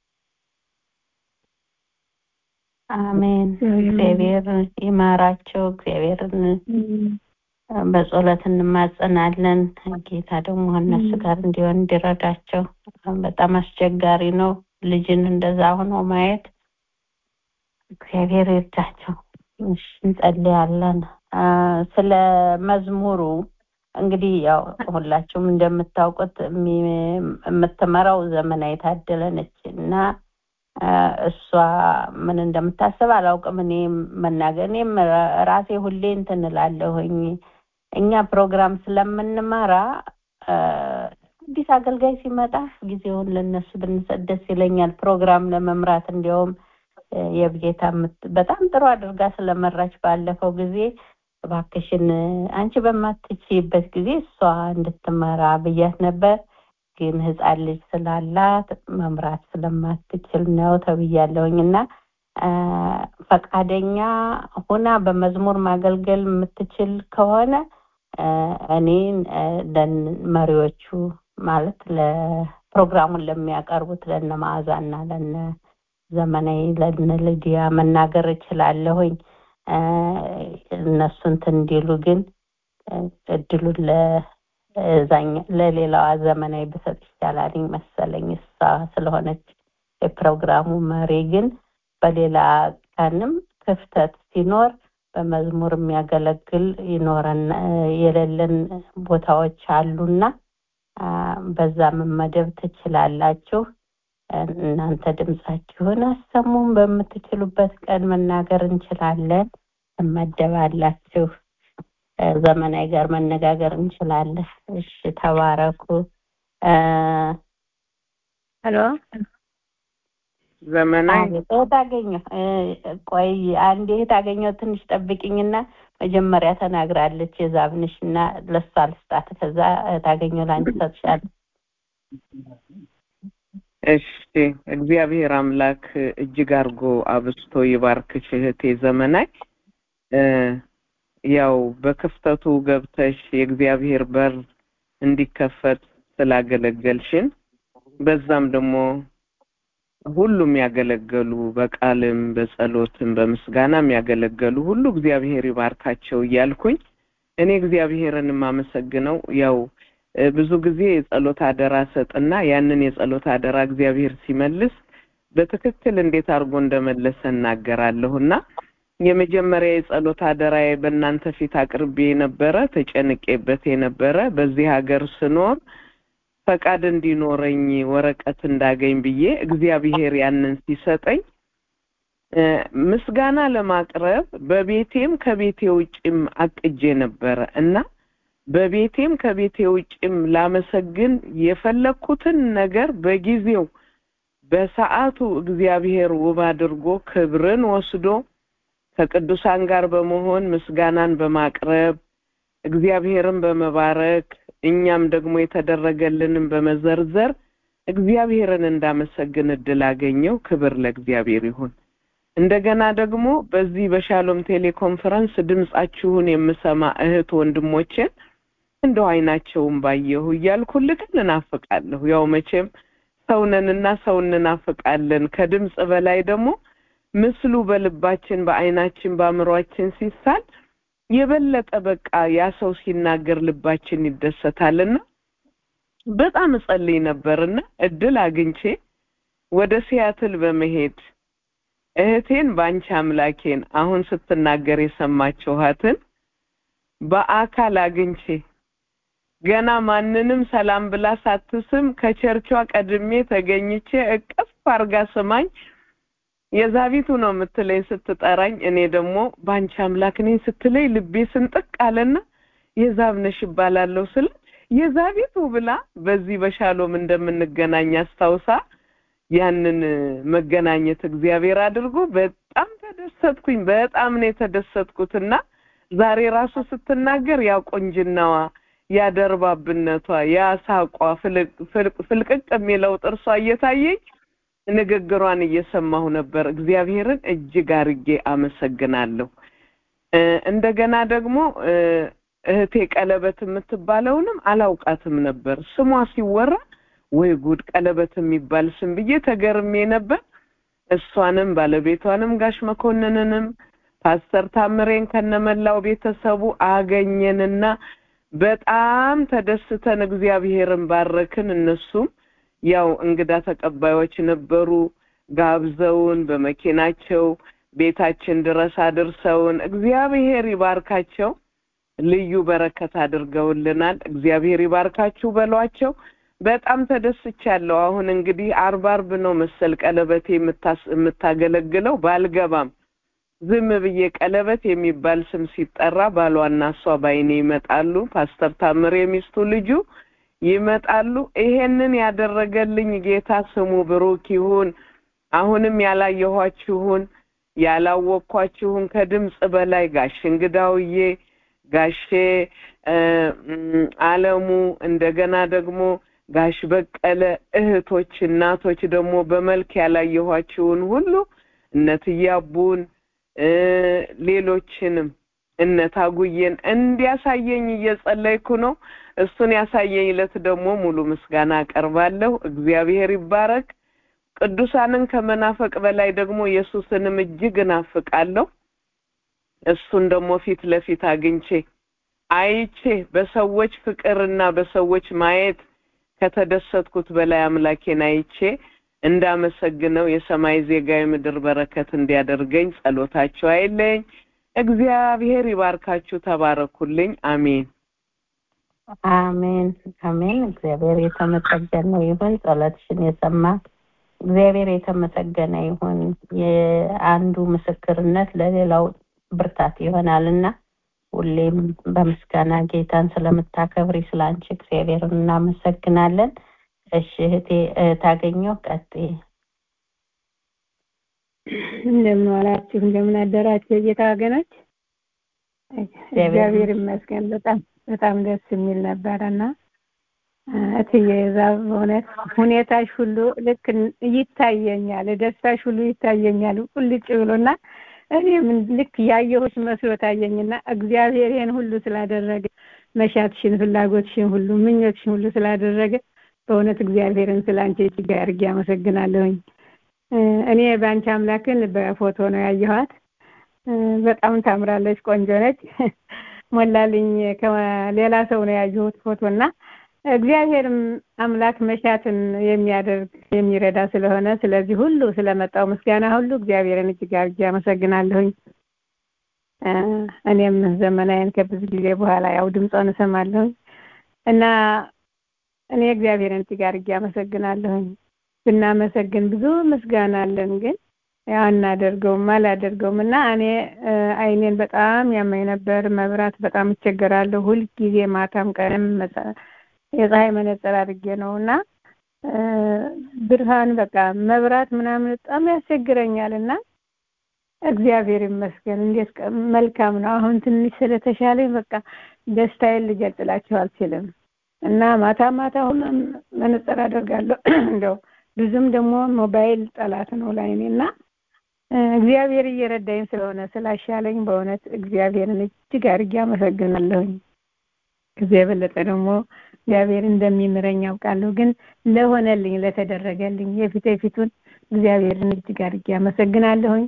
አሜን። እግዚአብሔር ይማራቸው። እግዚአብሔርን በጸሎት እንማጸናለን። ጌታ ደግሞ እነሱ ጋር እንዲሆን እንዲረዳቸው። በጣም አስቸጋሪ ነው ልጅን እንደዛ ሆኖ ማየት። እግዚአብሔር ይርዳቸው። እሺ እንጸልያለን። ስለ መዝሙሩ እንግዲህ ያው ሁላችሁም እንደምታውቁት የምትመራው ዘመናዊ ታደለ ነች እና እሷ ምን እንደምታስብ አላውቅም። እኔም ራሴ ሁሌ እንትን እላለሁኝ። እኛ ፕሮግራም ስለምንመራ አዲስ አገልጋይ ሲመጣ ጊዜውን ለነሱ ብንሰጥ ደስ ይለኛል። ፕሮግራም ለመምራት እንዲያውም የብጌታ በጣም ጥሩ አድርጋ ስለመራች ባለፈው ጊዜ እባክሽን አንቺ በማትችይበት ጊዜ እሷ እንድትመራ ብያት ነበር። ግን ህፃን ልጅ ስላላት መምራት ስለማትችል ነው ተብያለሁኝና ፈቃደኛ ሆና በመዝሙር ማገልገል የምትችል ከሆነ እኔ ለመሪዎቹ ማለት ለፕሮግራሙን ለሚያቀርቡት ለነ ማዕዛና ለነ ዘመናዊ ለነ ልዲያ መናገር እችላለሁኝ። እነሱን እንዲሉ ግን እድሉን ለሌላዋ ዘመናዊ ብሰጥ ይቻላል መሰለኝ። እሷ ስለሆነች የፕሮግራሙ መሪ። ግን በሌላ ቀንም ክፍተት ሲኖር በመዝሙር የሚያገለግል ይኖረን የሌለን ቦታዎች አሉና በዛ መመደብ ትችላላችሁ። እናንተ ድምጻችሁን አሰሙን። በምትችሉበት ቀን መናገር እንችላለን። ትመደባላችሁ። ዘመናዊ ጋር መነጋገር እንችላለን። እሺ ተባረኩ። ሄሎ ዘመናዊ ታገኘው። ቆይ አንዴ ታገኘው። ትንሽ ጠብቂኝና መጀመሪያ ተናግራለች የዛብንሽና ለሷ ልስጣት። ከዛ ታገኘው ላንቺ ሰጥሻለሁ። እሺ እግዚአብሔር አምላክ እጅግ አድርጎ አብስቶ ይባርክሽ እህቴ ዘመናዊ። ያው በክፍተቱ ገብተሽ የእግዚአብሔር በር እንዲከፈት ስላገለገልሽን በዛም ደግሞ ሁሉም ያገለገሉ በቃልም በጸሎትም በምስጋናም ያገለገሉ ሁሉ እግዚአብሔር ይባርካቸው እያልኩኝ እኔ እግዚአብሔርን ማመሰግነው ያው ብዙ ጊዜ የጸሎት አደራ ሰጥና ያንን የጸሎት አደራ እግዚአብሔር ሲመልስ በትክክል እንዴት አድርጎ እንደመለሰ እናገራለሁና የመጀመሪያ የጸሎት አደራዬ በእናንተ ፊት አቅርቤ ነበረ ተጨንቄበት የነበረ በዚህ ሀገር ስኖር ፈቃድ እንዲኖረኝ ወረቀት እንዳገኝ ብዬ እግዚአብሔር ያንን ሲሰጠኝ ምስጋና ለማቅረብ በቤቴም ከቤቴ ውጭም አቅጄ ነበረ እና በቤቴም ከቤቴ ውጭም ላመሰግን የፈለኩትን ነገር በጊዜው በሰዓቱ እግዚአብሔር ውብ አድርጎ ክብርን ወስዶ ከቅዱሳን ጋር በመሆን ምስጋናን በማቅረብ እግዚአብሔርን በመባረክ እኛም ደግሞ የተደረገልንን በመዘርዘር እግዚአብሔርን እንዳመሰግን እድል አገኘው። ክብር ለእግዚአብሔር ይሁን። እንደገና ደግሞ በዚህ በሻሎም ቴሌኮንፈረንስ ድምጻችሁን የምሰማ እህት ወንድሞቼን እንደው አይናቸውን ባየሁ እያልኩ ልክን እናፍቃለሁ። ያው መቼም ሰውነንና ሰውን እናፍቃለን። ከድምጽ በላይ ደግሞ ምስሉ በልባችን በአይናችን በአእምሮአችን ሲሳል የበለጠ በቃ ያ ሰው ሲናገር ልባችን ይደሰታልና በጣም ጸልይ ነበርና እድል አግኝቼ ወደ ሲያትል በመሄድ እህቴን ባንቺ አምላኬን አሁን ስትናገር የሰማችኋትን በአካል አግኝቼ ገና ማንንም ሰላም ብላ ሳትስም ከቸርቿ ቀድሜ ተገኝቼ እቅፍ አርጋ ስማኝ የዛቢቱ ነው የምትለኝ ስትጠራኝ እኔ ደግሞ ባንቺ አምላክ ነኝ ስትለኝ ልቤ ስንጥቅ አለና የዛብነሽ ይባላልው ስል የዛቢቱ ብላ በዚህ በሻሎም እንደምንገናኝ አስታውሳ ያንን መገናኘት እግዚአብሔር አድርጎ በጣም ተደሰትኩኝ። በጣም ነው የተደሰትኩትና ዛሬ ራሱ ስትናገር ያ ቆንጅናዋ ያ ደርባብነቷ ያ ሳቋ ፍልቅቅ የሚለው ጥርሷ እየታየኝ ንግግሯን እየሰማሁ ነበር። እግዚአብሔርን እጅግ አርጌ አመሰግናለሁ። እንደገና ደግሞ እህቴ ቀለበት የምትባለውንም አላውቃትም ነበር። ስሟ ሲወራ ወይ ጉድ ቀለበት የሚባል ስም ብዬ ተገርሜ ነበር። እሷንም ባለቤቷንም ጋሽ መኮንንንም ፓስተር ታምሬን ከነመላው ቤተሰቡ አገኘንና በጣም ተደስተን እግዚአብሔርን ባረክን። እነሱም ያው እንግዳ ተቀባዮች ነበሩ። ጋብዘውን በመኪናቸው ቤታችን ድረስ አድርሰውን እግዚአብሔር ይባርካቸው። ልዩ በረከት አድርገውልናል። እግዚአብሔር ይባርካችሁ በሏቸው። በጣም ተደስቻለሁ። አሁን እንግዲህ አርብ ነው መሰል ቀለበቴ የምታገለግለው ባልገባም ዝም ብዬ ቀለበት የሚባል ስም ሲጠራ ባሏና እሷ ባይኔ ይመጣሉ። ፓስተር ታምሬ ሚስቱ ልጁ ይመጣሉ። ይሄንን ያደረገልኝ ጌታ ስሙ ብሩክ ይሁን። አሁንም ያላየኋችሁን ያላወቅኳችሁን ከድምጽ በላይ ጋሽ እንግዳውዬ ጋሼ አለሙ እንደገና ደግሞ ጋሽ በቀለ እህቶች እናቶች ደግሞ በመልክ ያላየኋችሁን ሁሉ እነትያቡን ሌሎችንም እነታጉየን እንዲያሳየኝ እየጸለይኩ ነው። እሱን ያሳየኝ ለት ደግሞ ሙሉ ምስጋና አቀርባለሁ። እግዚአብሔር ይባረክ። ቅዱሳንን ከመናፈቅ በላይ ደግሞ ኢየሱስንም እጅግ እናፍቃለሁ። እሱን ደግሞ ፊት ለፊት አግኝቼ አይቼ በሰዎች ፍቅርና በሰዎች ማየት ከተደሰትኩት በላይ አምላኬን አይቼ እንዳመሰግነው የሰማይ ዜጋ የምድር በረከት እንዲያደርገኝ ጸሎታችሁ አይለኝ። እግዚአብሔር ይባርካችሁ። ተባረኩልኝ። አሜን አሜን አሜን። እግዚአብሔር የተመሰገነ ይሁን። ጸሎትሽን የሰማ እግዚአብሔር የተመሰገነ ይሁን። የአንዱ ምስክርነት ለሌላው ብርታት ይሆናልና ሁሌም በምስጋና ጌታን ስለምታከብሪ ስላንቺ እግዚአብሔርን እናመሰግናለን። እሺ እህቴ ታገኘው ቀጥይ። እንደምን ዋላችሁ እንደምን አደራችሁ የጌታ ወገኖች። እግዚአብሔር ይመስገን። በጣም ደስ የሚል ነበርና እትዬ ዛብ በእውነት ሁኔታሽ ሁሉ ልክ ይታየኛል፣ ደስታሽ ሁሉ ይታየኛል ቁልጭ ብሎና እኔም ልክ ያየሁሽ መስሎ ታየኝና እግዚአብሔር ይሄን ሁሉ ስላደረገ መሻትሽን ፍላጎትሽን ሁሉ ምኞትሽን ሁሉ ስላደረገ በእውነት እግዚአብሔርን ስላንቺ እጅግ አድርጌ አመሰግናለሁኝ። እኔ ባንቺ አምላክን በፎቶ ነው ያየኋት። በጣም ታምራለች፣ ቆንጆ ነች። ሞላልኝ ከሌላ ሰው ነው ያየሁት ፎቶና እግዚአብሔርም አምላክ መሻትን የሚያደርግ የሚረዳ ስለሆነ ስለዚህ ሁሉ ስለመጣው ምስጋና ሁሉ እግዚአብሔርን እጅግ አድርጌ አመሰግናለሁኝ። እኔም ዘመናዬን ከብዙ ጊዜ በኋላ ያው ድምጿን እሰማለሁኝ እና እኔ እግዚአብሔርን እጅግ አድርጌ አመሰግናለሁኝ። ብናመሰግን ብዙ ምስጋና አለን፣ ግን ያው እናደርገውም አላደርገውም እና እኔ አይኔን በጣም ያመኝ ነበር። መብራት በጣም እቸገራለሁ። ሁል ጊዜ ማታም ቀንም የፀሐይ መነጽር አድርጌ ነውና ብርሃን በቃ መብራት ምናምን በጣም ያስቸግረኛልና እግዚአብሔር ይመስገን እንዴት መልካም ነው። አሁን ትንሽ ስለተሻለኝ በቃ ደስታዬን ልገልጽላችሁ አልችልም እና ማታ ማታ ሁሉም መነጽር አደርጋለሁ። እንደው ብዙም ደግሞ ሞባይል ጠላት ነው ላይኔና እግዚአብሔር እየረዳኝ ስለሆነ ስላሻለኝ በእውነት እግዚአብሔርን እጅግ አድርጌ አመሰግናለሁኝ። ከዚህ የበለጠ ደግሞ እግዚአብሔር እንደሚምረኝ አውቃለሁ፣ ግን ለሆነልኝ ለተደረገልኝ የፊቱን እግዚአብሔርን እጅግ አድርጌ አመሰግናለሁኝ።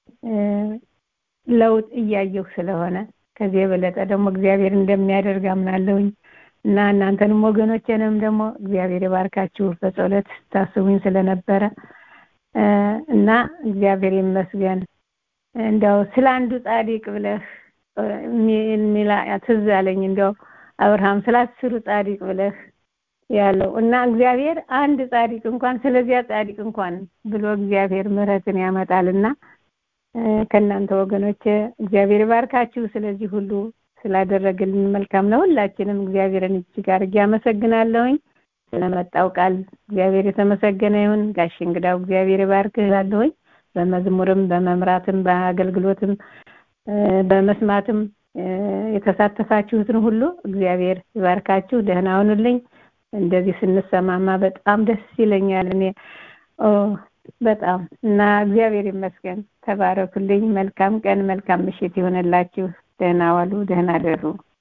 ለውጥ እያየሁ ስለሆነ ከዚህ የበለጠ ደግሞ እግዚአብሔር እንደሚያደርግ አምናለሁኝ እና እናንተንም ወገኖቼንም ደግሞ እግዚአብሔር ይባርካችሁ በጸሎት ታስቡኝ ስለነበረ እና እግዚአብሔር ይመስገን። እንደው ስላንዱ ጻድቅ ብለህ ሚላ ትዝ አለኝ እንደው አብርሃም ስላስሩ ጻድቅ ብለህ ያለው እና እግዚአብሔር አንድ ጻድቅ እንኳን ስለዚያ ጻድቅ እንኳን ብሎ እግዚአብሔር ምሕረትን ያመጣልና ከናንተ ወገኖች እግዚአብሔር ይባርካችሁ። ስለዚህ ሁሉ ስላደረገልን መልካም ነው ሁላችንም እግዚአብሔርን እጅግ አድርጌ አመሰግናለሁኝ። ስለመጣው ቃል እግዚአብሔር የተመሰገነ ይሁን። ጋሽ እንግዳው እግዚአብሔር ይባርክህ እላለሁኝ። በመዝሙርም በመምራትም በአገልግሎትም በመስማትም የተሳተፋችሁትን ሁሉ እግዚአብሔር ይባርካችሁ። ደህና ሁኑልኝ። እንደዚህ ስንሰማማ በጣም ደስ ይለኛል እኔ በጣም እና እግዚአብሔር ይመስገን። ተባረኩልኝ። መልካም ቀን መልካም ምሽት ይሆንላችሁ። ደህና ዋሉ፣ ደህና ደሩ።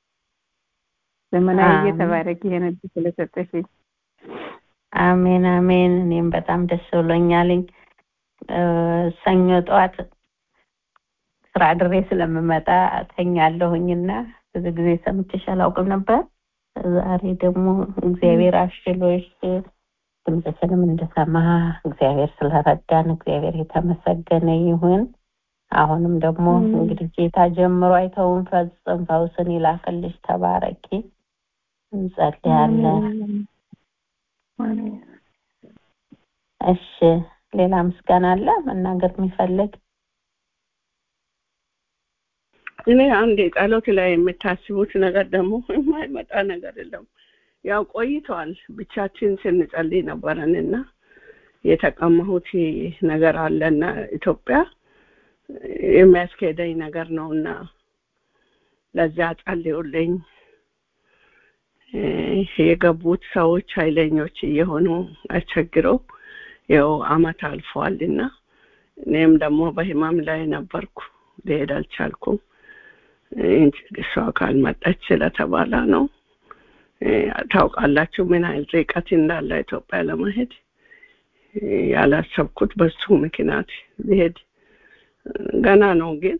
ዘመናዊ ተባረክ ይሄን እድል ስለሰጠሽኝ። አሜን አሜን። እኔም በጣም ደስ ብሎኛልኝ። ሰኞ ጠዋት ስራ ድሬ ስለምመጣ ተኛለሁኝና ብዙ ጊዜ ሰምቼሽ አላውቅም ነበር። ዛሬ ደግሞ እግዚአብሔር አሽሎሽ ድምፅሽንም እንደሰማ እግዚአብሔር ስለረዳን እግዚአብሔር የተመሰገነ ይሁን። አሁንም ደግሞ እንግዲህ ጌታ ጀምሮ አይተውን ፈጽም ፈውስን ይላክልሽ። ተባረኪ። እንጸልያለን። እሺ፣ ሌላ ምስጋና አለ መናገር የሚፈልግ? እኔ አንድ ጸሎት ላይ የምታስቡት ነገር ደግሞ የማይመጣ ነገር የለም። ያው ቆይቷል ብቻችን ስንጸልይ ነበርንና የተቀመሁት ነገር አለና ኢትዮጵያ የሚያስኬደኝ ነገር ነውና ለዛ ጸልዩልኝ። የገቡት ሰዎች ኃይለኞች እየሆኑ አስቸግረው ያው አመት አልፏልና እኔም ደግሞ በህመም ላይ ነበርኩ፣ ልሄድ አልቻልኩም። እሷ ካልመጣች ስለተባለ ነው። ታውቃላችሁ ምን አይነት ርቀት እንዳለ ኢትዮጵያ ለመሄድ ያላሰብኩት በሱ ምክንያት ልሄድ ገና ነው፣ ግን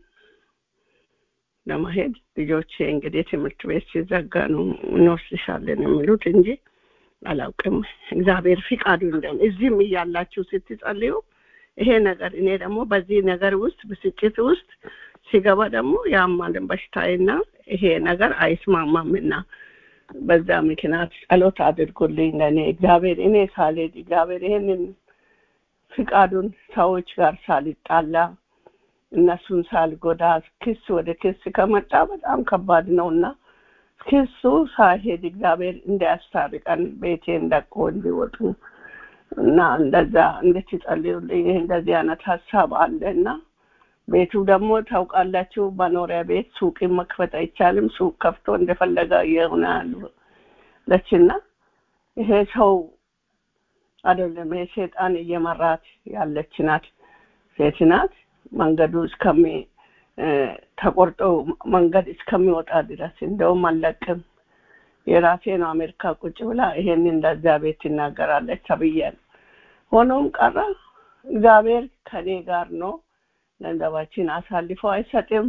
ለመሄድ ልጆቼ እንግዲህ ትምህርት ቤት ሲዘጋ ነው እንወስድሻለን የሚሉት እንጂ አላውቅም። እግዚአብሔር ፍቃዱ እንደሆነ እዚህም እያላችሁ ስትጸልዩ ይሄ ነገር እኔ ደግሞ በዚህ ነገር ውስጥ ብስጭት ውስጥ ሲገባ ደግሞ ያማልን በሽታዬና ይሄ ነገር አይስማማምና በዛ ምክንያት ጸሎት አድርጉልኝ ለኔ። እግዚአብሔር እኔ ሳልሄድ እግዚአብሔር ይሄንን ፍቃዱን ሰዎች ጋር ሳልጣላ እነሱን ሳልጎዳ ክስ ወደ ክስ ከመጣ በጣም ከባድ ነውና ክሱ ሳይሄድ እግዚአብሔር እንዲያስታርቀን ቤቴን ለቆ እንዲወጡ እና እንደዛ እንድትጸልዩልኝ እንደዚህ አይነት ሀሳብ አለና ቤቱ ደግሞ ታውቃላችሁ መኖሪያ ቤት ሱቅ መክፈት አይቻልም። ሱቅ ከፍቶ እንደፈለገ ይሆናል ለችና ይሄ ሰው አይደለም የሰይጣን እየመራት ያለች ናት ሴት ናት። መንገዱ እስከሚ ተቆርጦ መንገድ እስከሚወጣ ድረስ እንደውም አለቅም የራሴ ነው አሜሪካ ቁጭ ብላ ይሄን እንደዛ ቤት ይናገራለች ተብያለሁ። ሆኖም ቀረ እግዚአብሔር ከኔ ጋር ነው። ለንደባችን አሳልፎ አይሰጥም።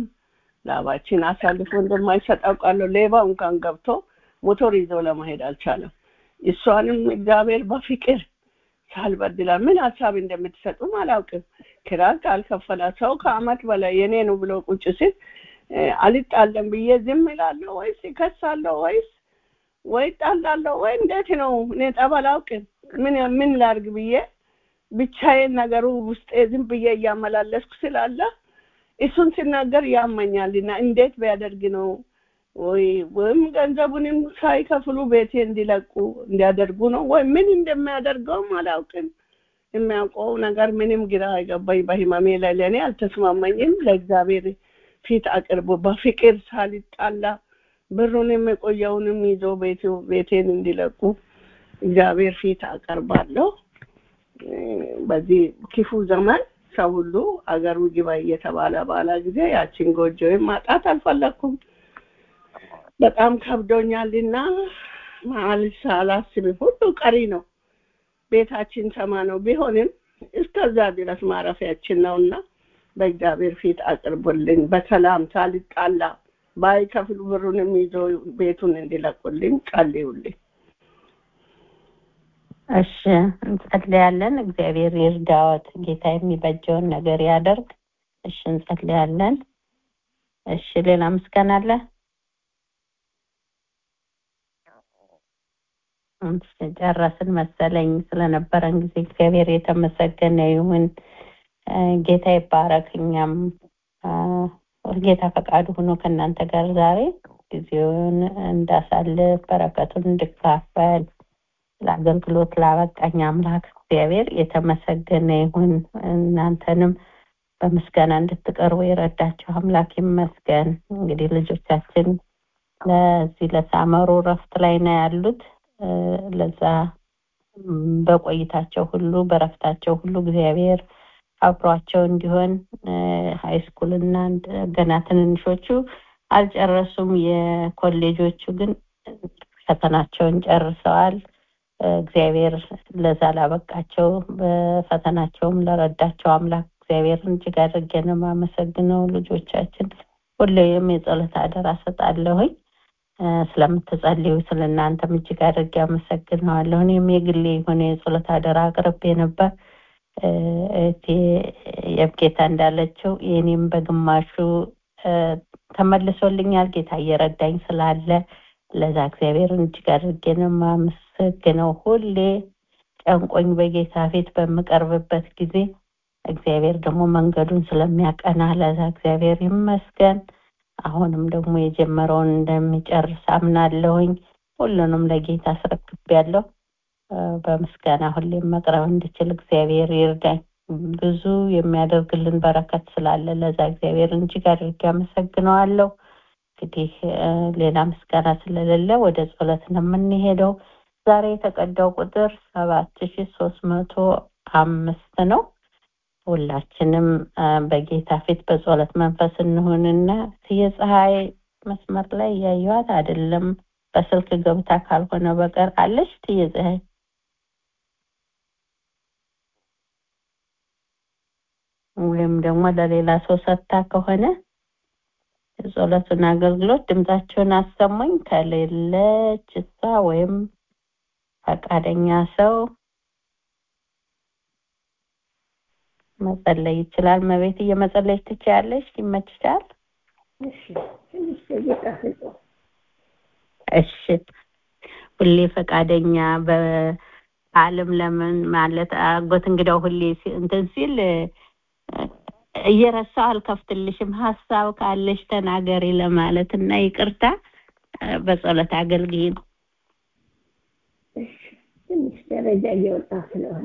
ላባችን አሳልፎ እንደማይሰጥ አውቃለሁ። ሌባ እንኳን ገብቶ ሞተር ይዞ ለመሄድ አልቻለም። እሷንም እግዚአብሔር በፍቅር ሳልበድላ ምን ሀሳብ እንደምትሰጡም አላውቅም። ክራይ ካልከፈለ ሰው ከአመት በላይ የኔ ነው ብሎ ቁጭ ሲል አልጣለም ብዬ ዝም እላለሁ ወይስ እከሳለሁ ወይ ጣላለሁ ወይ እንዴት ነው? እኔ ጠብ አላውቅም። ምን ላድርግ ብዬ ብቻዬን ነገሩ ውስጤ ዝም ብዬ እያመላለስኩ ስላለ እሱን ሲናገር ያመኛልና እንዴት ቢያደርግ ነው ወይም ገንዘቡንም ሳይከፍሉ ቤቴ እንዲያደርጉ ነው ወይ ምን እንደሚያደርገውም አላውቅም። የሚያውቀው ነገር ምንም ግራ አይገባኝ። በህመሜ ላይ ለእኔ አልተስማማኝም። ለእግዚአብሔር ፊት አቅርቦ በፍቅር ሳልጣላ ብሩንም የቆየውንም ይዞ ቤቴን እንዲለቁ እግዚአብሔር ፊት አቀርባለሁ። በዚህ ክፉ ዘመን ሰው ሁሉ አገሩ ግባ እየተባለ ባላ ጊዜ ያችን ጎጆዬን ማጣት አልፈለኩም። በጣም ከብዶኛልና ማለት አላስብም። ሁሉ ቀሪ ነው። ቤታችን ሰማ ነው ቢሆንም እስከዛ ድረስ ማረፊያችን ነውና በእግዚአብሔር ፊት አቅርቡልኝ። በሰላም ሳልጣላ ባይከፍሉ ብሩንም ይዞ ቤቱን እንዲለቁልኝ ጸልዩልኝ። እሺ እንጸልያለን። እግዚአብሔር ይርዳዎት። ጌታ የሚበጀውን ነገር ያደርግ። እሺ እንጸልያለን። እሺ ሌላ ምስጋና አለ? ጨረስን መሰለኝ። ስለነበረን ጊዜ እግዚአብሔር የተመሰገነ ይሁን። ጌታ ይባረክ። እኛም ጌታ ፈቃዱ ሆኖ ከእናንተ ጋር ዛሬ ጊዜውን እንዳሳልፍ በረከቱን እንድካፈል ለአገልግሎት ላበቃኝ አምላክ እግዚአብሔር የተመሰገነ ይሁን። እናንተንም በምስጋና እንድትቀርቡ የረዳችሁ አምላክ ይመስገን። እንግዲህ ልጆቻችን ለዚህ ለሳመሩ ረፍት ላይ ነው ያሉት። ለዛ በቆይታቸው ሁሉ በረፍታቸው ሁሉ እግዚአብሔር አብሯቸው እንዲሆን ሃይስኩልና ገና ትንንሾቹ አልጨረሱም። የኮሌጆቹ ግን ፈተናቸውን ጨርሰዋል። እግዚአብሔር ለዛ ላበቃቸው በፈተናቸውም ለረዳቸው አምላክ እግዚአብሔርን እጅግ አድርጌ ነው የማመሰግነው። ልጆቻችን ሁሌም የጸሎት አደራ ሰጣለሁኝ። ስለምትጸልዩ ስለእናንተም እጅግ አድርጌ አመሰግናለሁ። እኔም የግሌ የሆነ የጸሎት አደራ አቅርቤ ነበር። የጌታ እንዳለችው የኔም በግማሹ ተመልሶልኛል። ጌታ እየረዳኝ ስላለ ለዛ እግዚአብሔርን እጅግ አድርጌ ነው የማመሰግነው። ሁሌ ጨንቆኝ በጌታ ፊት በምቀርብበት ጊዜ እግዚአብሔር ደግሞ መንገዱን ስለሚያቀና ለዛ እግዚአብሔር ይመስገን። አሁንም ደግሞ የጀመረውን እንደሚጨርስ አምናለሁኝ። ሁሉንም ለጌታ አስረክቤያለሁ። በምስጋና ሁሌም መቅረብ እንድችል እግዚአብሔር ይርዳኝ። ብዙ የሚያደርግልን በረከት ስላለ ለዛ እግዚአብሔር እጅግ አድርጌ አመሰግነዋለሁ። እንግዲህ ሌላ ምስጋና ስለሌለ ወደ ጸሎት ነው የምንሄደው። ዛሬ የተቀዳው ቁጥር 7305 ነው። ሁላችንም በጌታ ፊት በጸሎት መንፈስ እንሆንና የፀሐይ መስመር ላይ ያዩት አይደለም በስልክ ገብታ ካልሆነ በቀር አለሽ የፀሐይ ወይም ደግሞ ለሌላ ሰው ሰጥታ ከሆነ የጸሎቱን አገልግሎት ድምጻቸውን አሰሙኝ። ከሌለች እሷ ወይም ፈቃደኛ ሰው መጸለይ ይችላል። መቤት እየመጸለይሽ ትችያለሽ። ይመችሻል? እሺ ሁሌ ፈቃደኛ በዓለም ለምን ማለት አጎት እንግዳው ሁሌ እንትን ሲል እየረሳሁ አልከፍትልሽም። ሐሳብ ካለሽ ተናገሪ ለማለት እና ይቅርታ በጸሎት አገልግይ። ትንሽ ደረጃ እየወጣ ስለሆነ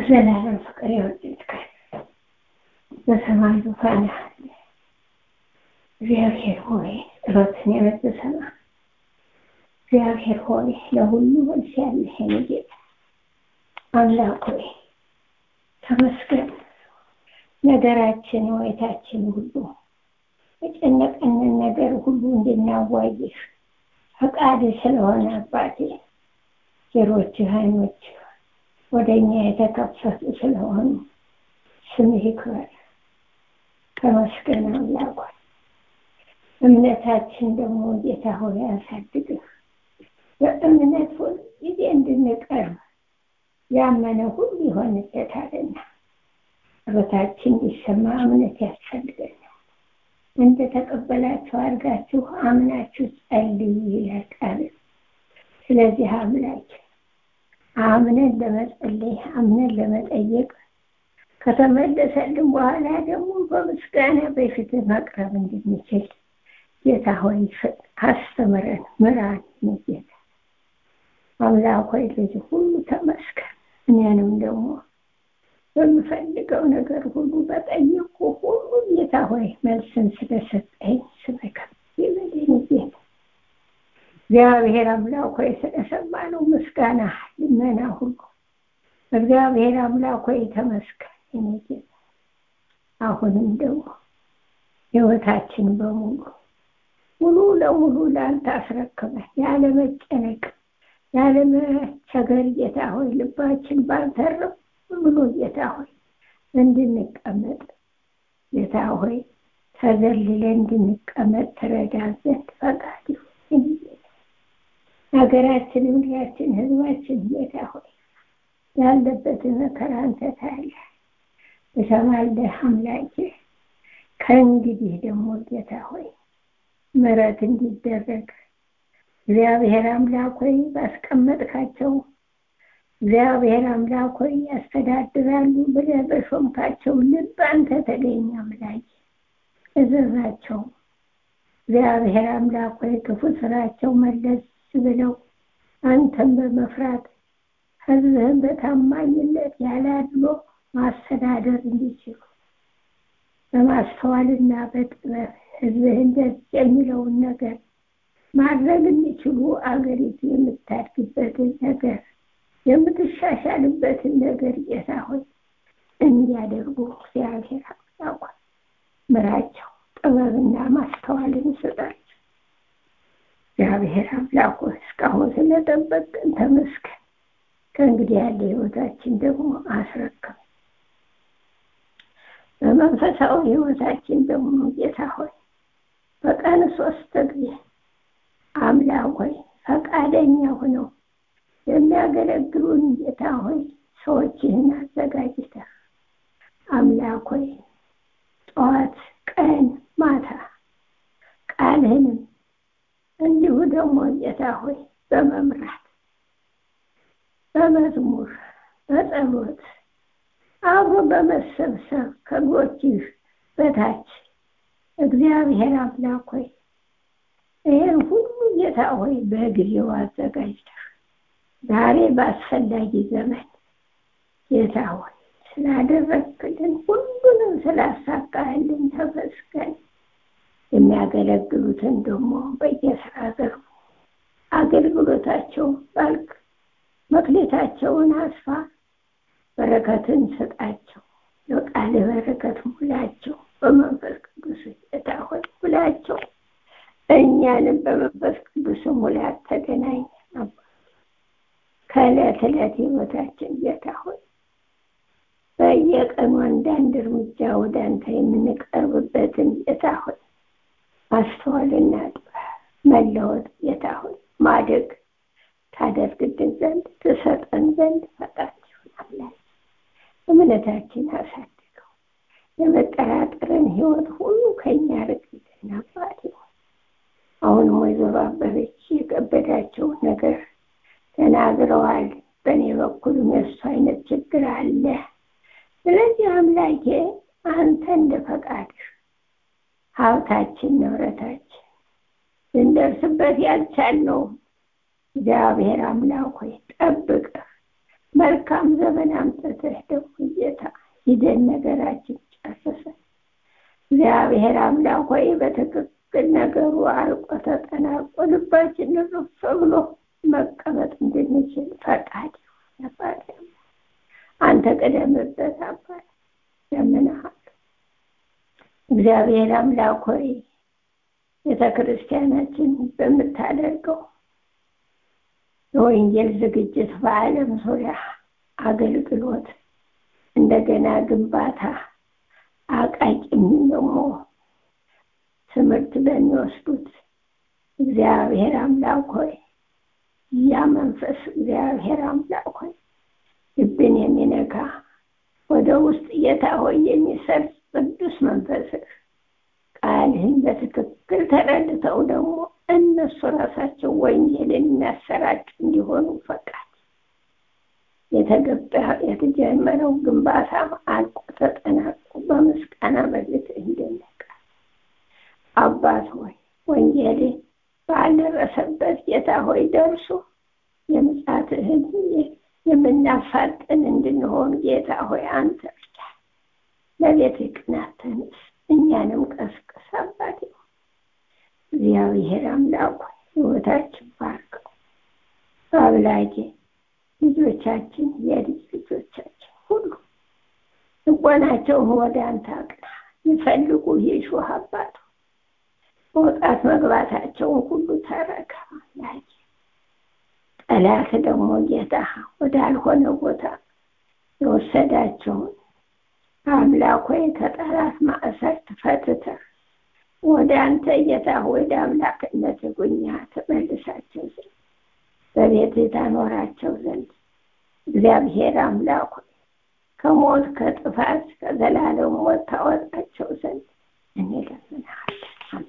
በዘላለም ፍቅር የወደድከን በሰማይ ዙፋን ያለ እግዚአብሔር ሆይ ጸሎትን የምትሰማ እግዚአብሔር ሆይ ለሁሉ መልስ ያለህ ጌታ አምላክ ሆይ ተመስገን። ነገራችን ወይታችን ሁሉ የጨነቀንን ነገር ሁሉ እንድናዋይህ ፈቃድ ስለሆነ አባቴ ጆሮችህ ዓይኖችህ ወደኛ የተከፈቱ ስለሆኑ ስምህ ይክበር። ተመስገን አምላክ ሆይ እምነታችን ደግሞ ጌታ ሆይ ያሳድግህ። በእምነት ሁሉ ጊዜ እንድንቀርብ ያመነ ሁሉ ይሆንለታልና ጸሎታችን እንዲሰማ እምነት ያስፈልገናል። እንደ ተቀበላችሁ አድርጋችሁ አምናችሁ ጸልዩ ይላል ቃል። ስለዚህ አምላክ አምነን ለመጸለይ አምነን ለመጠየቅ ከተመለሰልን በኋላ ደግሞ በምስጋና በፊት መቅረብ እንድንችል ጌታ ሆይ አስተምረን ምራን። ጌታ አምላክ ሆይ ለዚህ ሁሉ ተመስገን። እኔንም ደግሞ በምፈልገው ነገር ሁሉ በጠየቁ ሁሉ ጌታ ሆይ መልስን ስለሰጠኝ ስመከብ ይበለኝ። ጌታ እግዚአብሔር አምላክ ሆይ ስለሰማነው ምስጋና ልመና ሁሉ እግዚአብሔር አምላክ ሆይ ተመስገን። እኔ ጌታ አሁንም ደግሞ ሕይወታችን በሙሉ ሙሉ ለሙሉ ለአንተ አስረክበን ያለ መጨነቅ ያለ መቸገር ጌታ ሆይ ልባችን ባንተ ረፍ ብሎ ጌታ ሆይ እንድንቀመጥ ጌታ ሆይ ተዘልለን እንድንቀመጥ ትረዳን ዘንድ ፈቃድ ይሁን። ሀገራችን ምድራችን ህዝባችን ጌታ ሆይ ያለበትን መከራ አንተ ታያለህ ትሰማለህ። አምላኬ ከእንግዲህ ደግሞ ጌታ ሆይ ምሕረት እንዲደረግ እግዚአብሔር አምላክ ሆይ ባስቀመጥካቸው እግዚአብሔር አምላክ ሆይ ያስተዳድራሉ ብለህ በሾምካቸው ልብ አንተ ተገኝ አምላክ እዘዛቸው። እግዚአብሔር አምላክ ሆይ ክፉ ስራቸው መለስ ብለው አንተን በመፍራት ህዝብህን በታማኝነት ያላድሎ ማስተዳደር እንዲችሉ በማስተዋልና በጥበብ ህዝብህን ደስ የሚለውን ነገር ማድረግ እንዲችሉ አገሪቱ የምታድግበትን ነገር የምትሻሻልበትን ነገር ጌታ ሆይ እንዲያደርጉ እግዚአብሔር አምላክ ምራቸው፣ ጥበብና ማስተዋልን ስጣቸው። እግዚአብሔር አምላክ ሆይ እስካሁን ስለጠበቅን ተመስገን። ከእንግዲህ ያለ ህይወታችን ደግሞ አስረክብ። በመንፈሳዊ ህይወታችን ደግሞ ጌታ ሆይ በቀን 3 ጊዜ አምላክ ሆይ ፈቃደኛ ሆነው የሚያገለግሉን ጌታ ሆይ ሰዎችህን አዘጋጅተህ አምላክ ሆይ ጠዋት ቀን ማታ ቃልህንም እንዲሁ ደግሞ ጌታ ሆይ በመምራት በመዝሙር በጸሎት አብሮ በመሰብሰብ ከእግሮችህ በታች እግዚአብሔር አምላክ ሆይ ይህን ሁሉ ጌታ ሆይ በጊዜው አዘጋጅተህ ዛሬ በአስፈላጊ ዘመን ጌታ ሆይ ስላደረግክልን ሁሉንም ስላሳካህልን ተመስገን። የሚያገለግሉትን ደግሞ በየስራ ዘርፉ አገልግሎታቸው ባልክ መክሌታቸውን አስፋ በረከትን ስጣቸው። ለቃል በረከት ሙላቸው። በመንፈስ ቅዱስ ጌታ ሆይ ሙላቸው። እኛንም በመንፈስ ቅዱስ ሙላት ተገናኝ። ከዕለት ዕለት ህይወታችን ጌታ ሆይ በየቀኑ አንዳንድ እርምጃ ወደ አንተ የምንቀርብበትን ጌታ ሆይ ማስተዋልና መለወጥ ጌታ ሆይ ማደግ ታደርግልን ዘንድ ትሰጠን ዘንድ ፈቃድ ይሆናል። እምነታችን አሳድገው። የመጠራጠርን ህይወት ሁሉ ከኛ ርቅልን አባት ይሁን። አሁንም ወይዘሮ አበበች የከበዳቸው ነገር ተናግረዋል። በእኔ በኩልም የእሱ አይነት ችግር አለ። ስለዚህ አምላኬ አንተ እንደ ፈቃድህ ሀብታችን ንብረታችን ልንደርስበት ያልቻልነው እግዚአብሔር አምላክ ሆይ ጠብቀህ መልካም ዘመን አምጥተህ ደግሞ ጌታ ሂደን ነገራችን ጨርሰን እግዚአብሔር አምላክ ሆይ በትክክል ነገሩ አልቆ ተጠናቆ ልባችን ርፍ ብሎ መቀመጥ እንድንችል ፈቃድ ነበር። አንተ ቀደምበት አባት ለምንሃል። እግዚአብሔር አምላክ ሆይ ቤተክርስቲያናችን በምታደርገው የወንጌል ዝግጅት በዓለም ዙሪያ አገልግሎት እንደገና ግንባታ አቃቂም ደግሞ ትምህርት በሚወስዱት እግዚአብሔር አምላክ ሆይ ያ መንፈስ እግዚአብሔር አምላክ ሆይ ልብን የሚነካ ወደ ውስጥ ጌታ ሆይ የሚሰርጽ ቅዱስ መንፈስህ ቃልህን በትክክል ተረድተው ደግሞ እነሱ ራሳቸው ወንጌልን የሚያሰራጭ እንዲሆኑ ፈቃድ የተጀመረው ግንባታ አልቆ ተጠናቆ በምስጋና በፊትህ እንድንቀር አባት ሆይ ወንጌልን ባልደረሰበት ጌታ ሆይ ደርሶ የምጽአትህን የምናፋጥን እንድንሆን ጌታ ሆይ አንተ ብቻ ለቤትህ ቅናት ተነስ፣ እኛንም ቀስቅስ አባቴ እግዚአብሔር አምላክ ሕይወታችን ባርከው። አምላኬ ልጆቻችን የልጅ ልጆቻችን ሁሉ ልቦናቸውን ወደ አንተ አቅና፣ ይፈልጉ ይሹህ አባቱ መውጣት መግባታቸውን ሁሉ ተረከብ አምላኬ። ጠላት ደግሞ ጌታ ወዳልሆነ ቦታ የወሰዳቸውን አምላክ ሆይ ከጠላት ማእሰር ትፈትተህ ወደ አንተ ጌታ ወደ አምላክነት ጉኛ ተመልሳቸው ዘንድ በቤትህ ታኖራቸው ዘንድ እግዚአብሔር አምላክ ሆይ ከሞት ከጥፋት ከዘላለም ሞት ታወጣቸው ዘንድ እንለምንሃለን።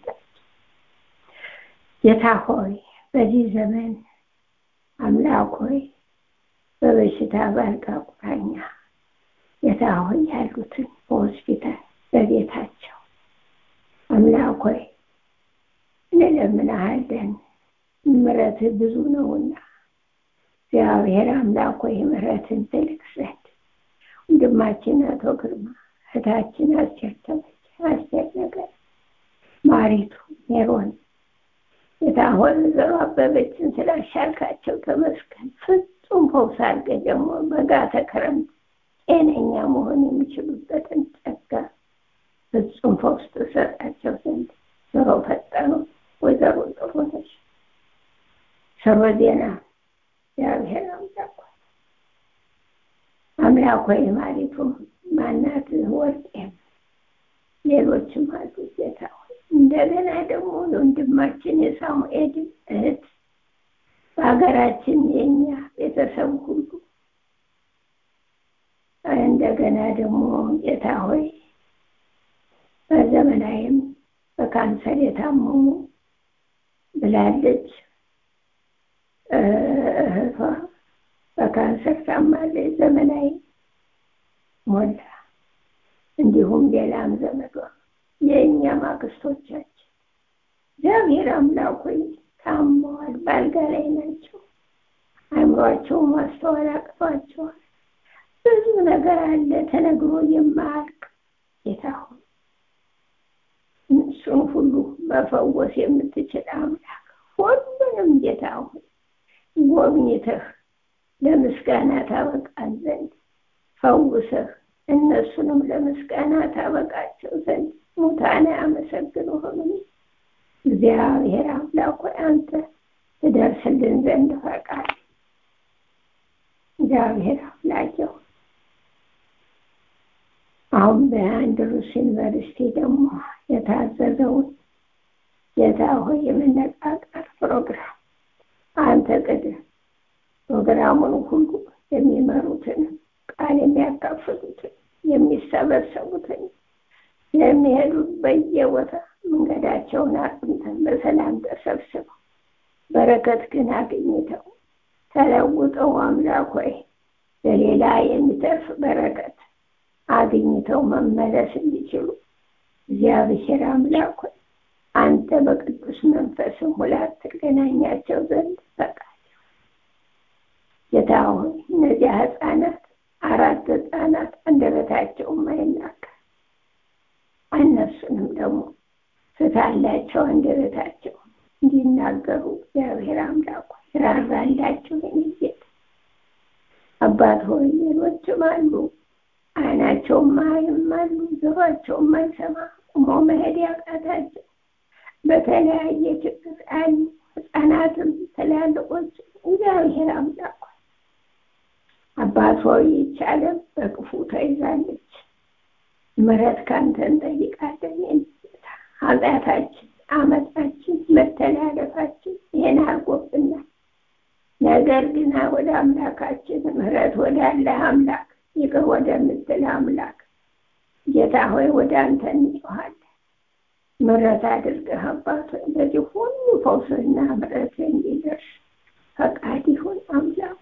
ጌታ ሆይ በዚህ ዘመን አምላክ ሆይ በበሽታ ባልጋ ቁራኛ ጌታ ሆይ ያሉትን በሆስፒታል በቤታቸው አምላክ ሆይ እንለምንሃለን። ምሕረትህ ብዙ ነውና እግዚአብሔር አምላክ ሆይ ምሕረትን ትልቅ ዘንድ ወንድማችን አቶ ግርማ እህታችን አስቸር ነገር ማሪቱ ሜሮን ጌታ ሆይ ዘሮ አበበችን ስላሻልካቸው ተመስገን። ፍጹም ፈውስ አድርገህ ደግሞ በጋተ ክረምት ጤነኛ መሆን የሚችሉበትን ጸጋ ፍጹም ፈውስ ትሰጣቸው ዘንድ ዘሮ ፈጠኑ ወይዘሮ ጥሩነሽ ሰሮ ዜና እግዚአብሔር አምላክ ሆይ ማሪቱ ማናት ወርቄም ሌሎችም አሉ ጌታ እንደገና ደግሞ ወንድማችን የሳሙኤል እህት በሀገራችን የኛ ቤተሰብ ሁሉ እንደገና ደግሞ ጌታ ሆይ በዘመናዊም በካንሰር የታመሙ ብላለች እህቷ በካንሰር ታማለች ዘመናዊ ሞላ እንዲሁም ሌላም ዘመዷ የኛ ማክስቶቻችን እግዚአብሔር አምላክ ሆይ ታመዋል፣ ባልጋ ላይ ናቸው፣ አእምሯቸው ማስተዋል አቅቷቸዋል። ብዙ ነገር አለ ተነግሮ የማያልቅ ጌታ ሆይ እሱን ሁሉ መፈወስ የምትችል አምላክ ሁሉንም ጌታ ሆይ ጎብኝተህ ለምስጋና ታበቃን ዘንድ ፈውሰህ እነሱንም ለምስጋና ታበቃቸው ዘንድ ሙታን ያመሰግኑህም እግዚአብሔር አምላክ ሆይ አንተ ትደርስልን ዘንድ ፈቃድ እግዚአብሔር አምላክ አሁን በአንድሩስ ዩኒቨርሲቲ ደግሞ የታዘዘውን ጌታ ሆይ የመነቃቃት ፕሮግራም አንተ ቅድም ፕሮግራሙን ሁሉ የሚመሩትን ቃል የሚያካፍሉትን የሚሰበሰቡትን የሚሄዱ በየቦታ መንገዳቸውን አቅንተን በሰላም ተሰብስበው በረከት ግን አግኝተው ተለውጠው አምላክ ሆይ ለሌላ የሚተርፍ በረከት አግኝተው መመለስ እንዲችሉ እግዚአብሔር አምላክ ሆይ አንተ በቅዱስ መንፈስ ሙላት ትገናኛቸው ዘንድ ፈቃድ ጌታ ሆይ እነዚያ ህፃናት 4 ህፃናት አንደበታቸው የማይናገር እነሱንም ደግሞ ስታላቸው አንደበታቸው እንዲናገሩ እግዚአብሔር አምላክ ራራላቸው። የኔ አባት ሆይ ሌሎችም አሉ አይናቸው ማይም አሉ ጆሮአቸው ማይሰማ ቆሞ መሄድ ያቃታቸው በተለያየ ችግር አሉ ህፃናትም ትላልቆች። እግዚአብሔር አምላክ አባት ሆይ ይቻለም በክፉ ተይዛለች። ምሕረት ካንተ እንጠይቃለን። ኃጢአታችን፣ አመፃችን፣ መተላለፋችን ይሄን አርጎብናል። ነገር ግን ወደ አምላካችን ምሕረት ወዳለ አምላክ ይቅር ወደምትል አምላክ ጌታ ሆይ ወደ አንተ እንጮኻለን። ምሕረት አድርገህ አባት ሆይ ለዚህ ሁሉ ፈውስና ምሕረት እንዲደርስ ፈቃድ ይሁን አምላክ።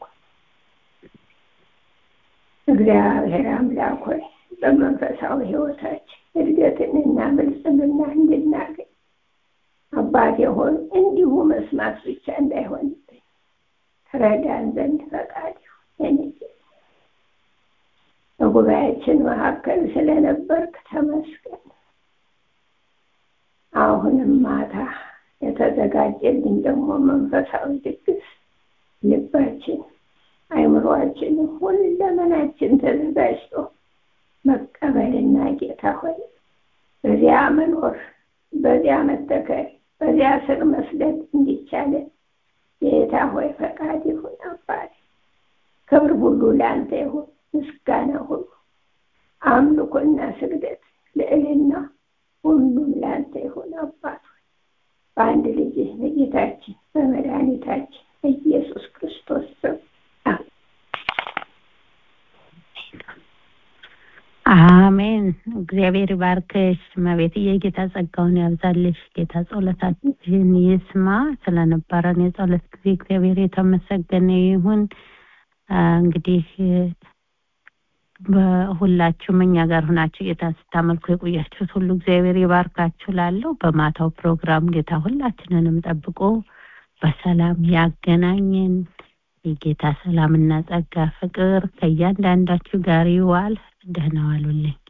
እግዚአብሔር አምላክ ሆይ በመንፈሳዊ ህይወታችን እድገትንና ብልጽግና እንድናገኝ አባቴ ሆይ እንዲሁ መስማት ብቻ እንዳይሆንብን ተረዳን ዘንድ ፈቃድ ይሁን። በጉባኤያችን መካከል ስለነበርክ ተመስገን። አሁንም ማታ የተዘጋጀልን ደግሞ መንፈሳዊ ድግስ ልባችን፣ አይምሮአችን፣ ሁለመናችን ተዘጋጅቶ መቀበልና ጌታ ሆይ በዚያ መኖር፣ በዚያ መተከል፣ በዚያ ስር መስደድ እንዲቻለን ጌታ ሆይ ፈቃድ ይሁን አባቴ። ክብር ሁሉ ለአንተ ይሁን፣ ምስጋና ሁሉ፣ አምልኮና ስግደት፣ ልዕልና ሁሉም ለአንተ ይሁን አባት ሆይ በአንድ ልጅህ በጌታችን በመድኃኒታችን በኢየሱስ ክርስቶስ ስም አሜን። እግዚአብሔር ይባርክሽ እመቤትዬ፣ ጌታ ጸጋውን ያብዛልሽ። ጌታ ጸሎታችንን ይስማ። ስለነበረን የጸሎት ጊዜ እግዚአብሔር የተመሰገነ ይሁን። እንግዲህ በሁላችሁም እኛ ጋር ሆናችሁ ጌታ ስታመልኩ የቆያችሁት ሁሉ እግዚአብሔር ይባርካችሁ። ላለው በማታው ፕሮግራም ጌታ ሁላችንንም ጠብቆ በሰላም ያገናኘን። የጌታ ሰላምና ጸጋ ፍቅር ከእያንዳንዳችሁ ጋር ይዋል። ደህና ዋሉልኝ።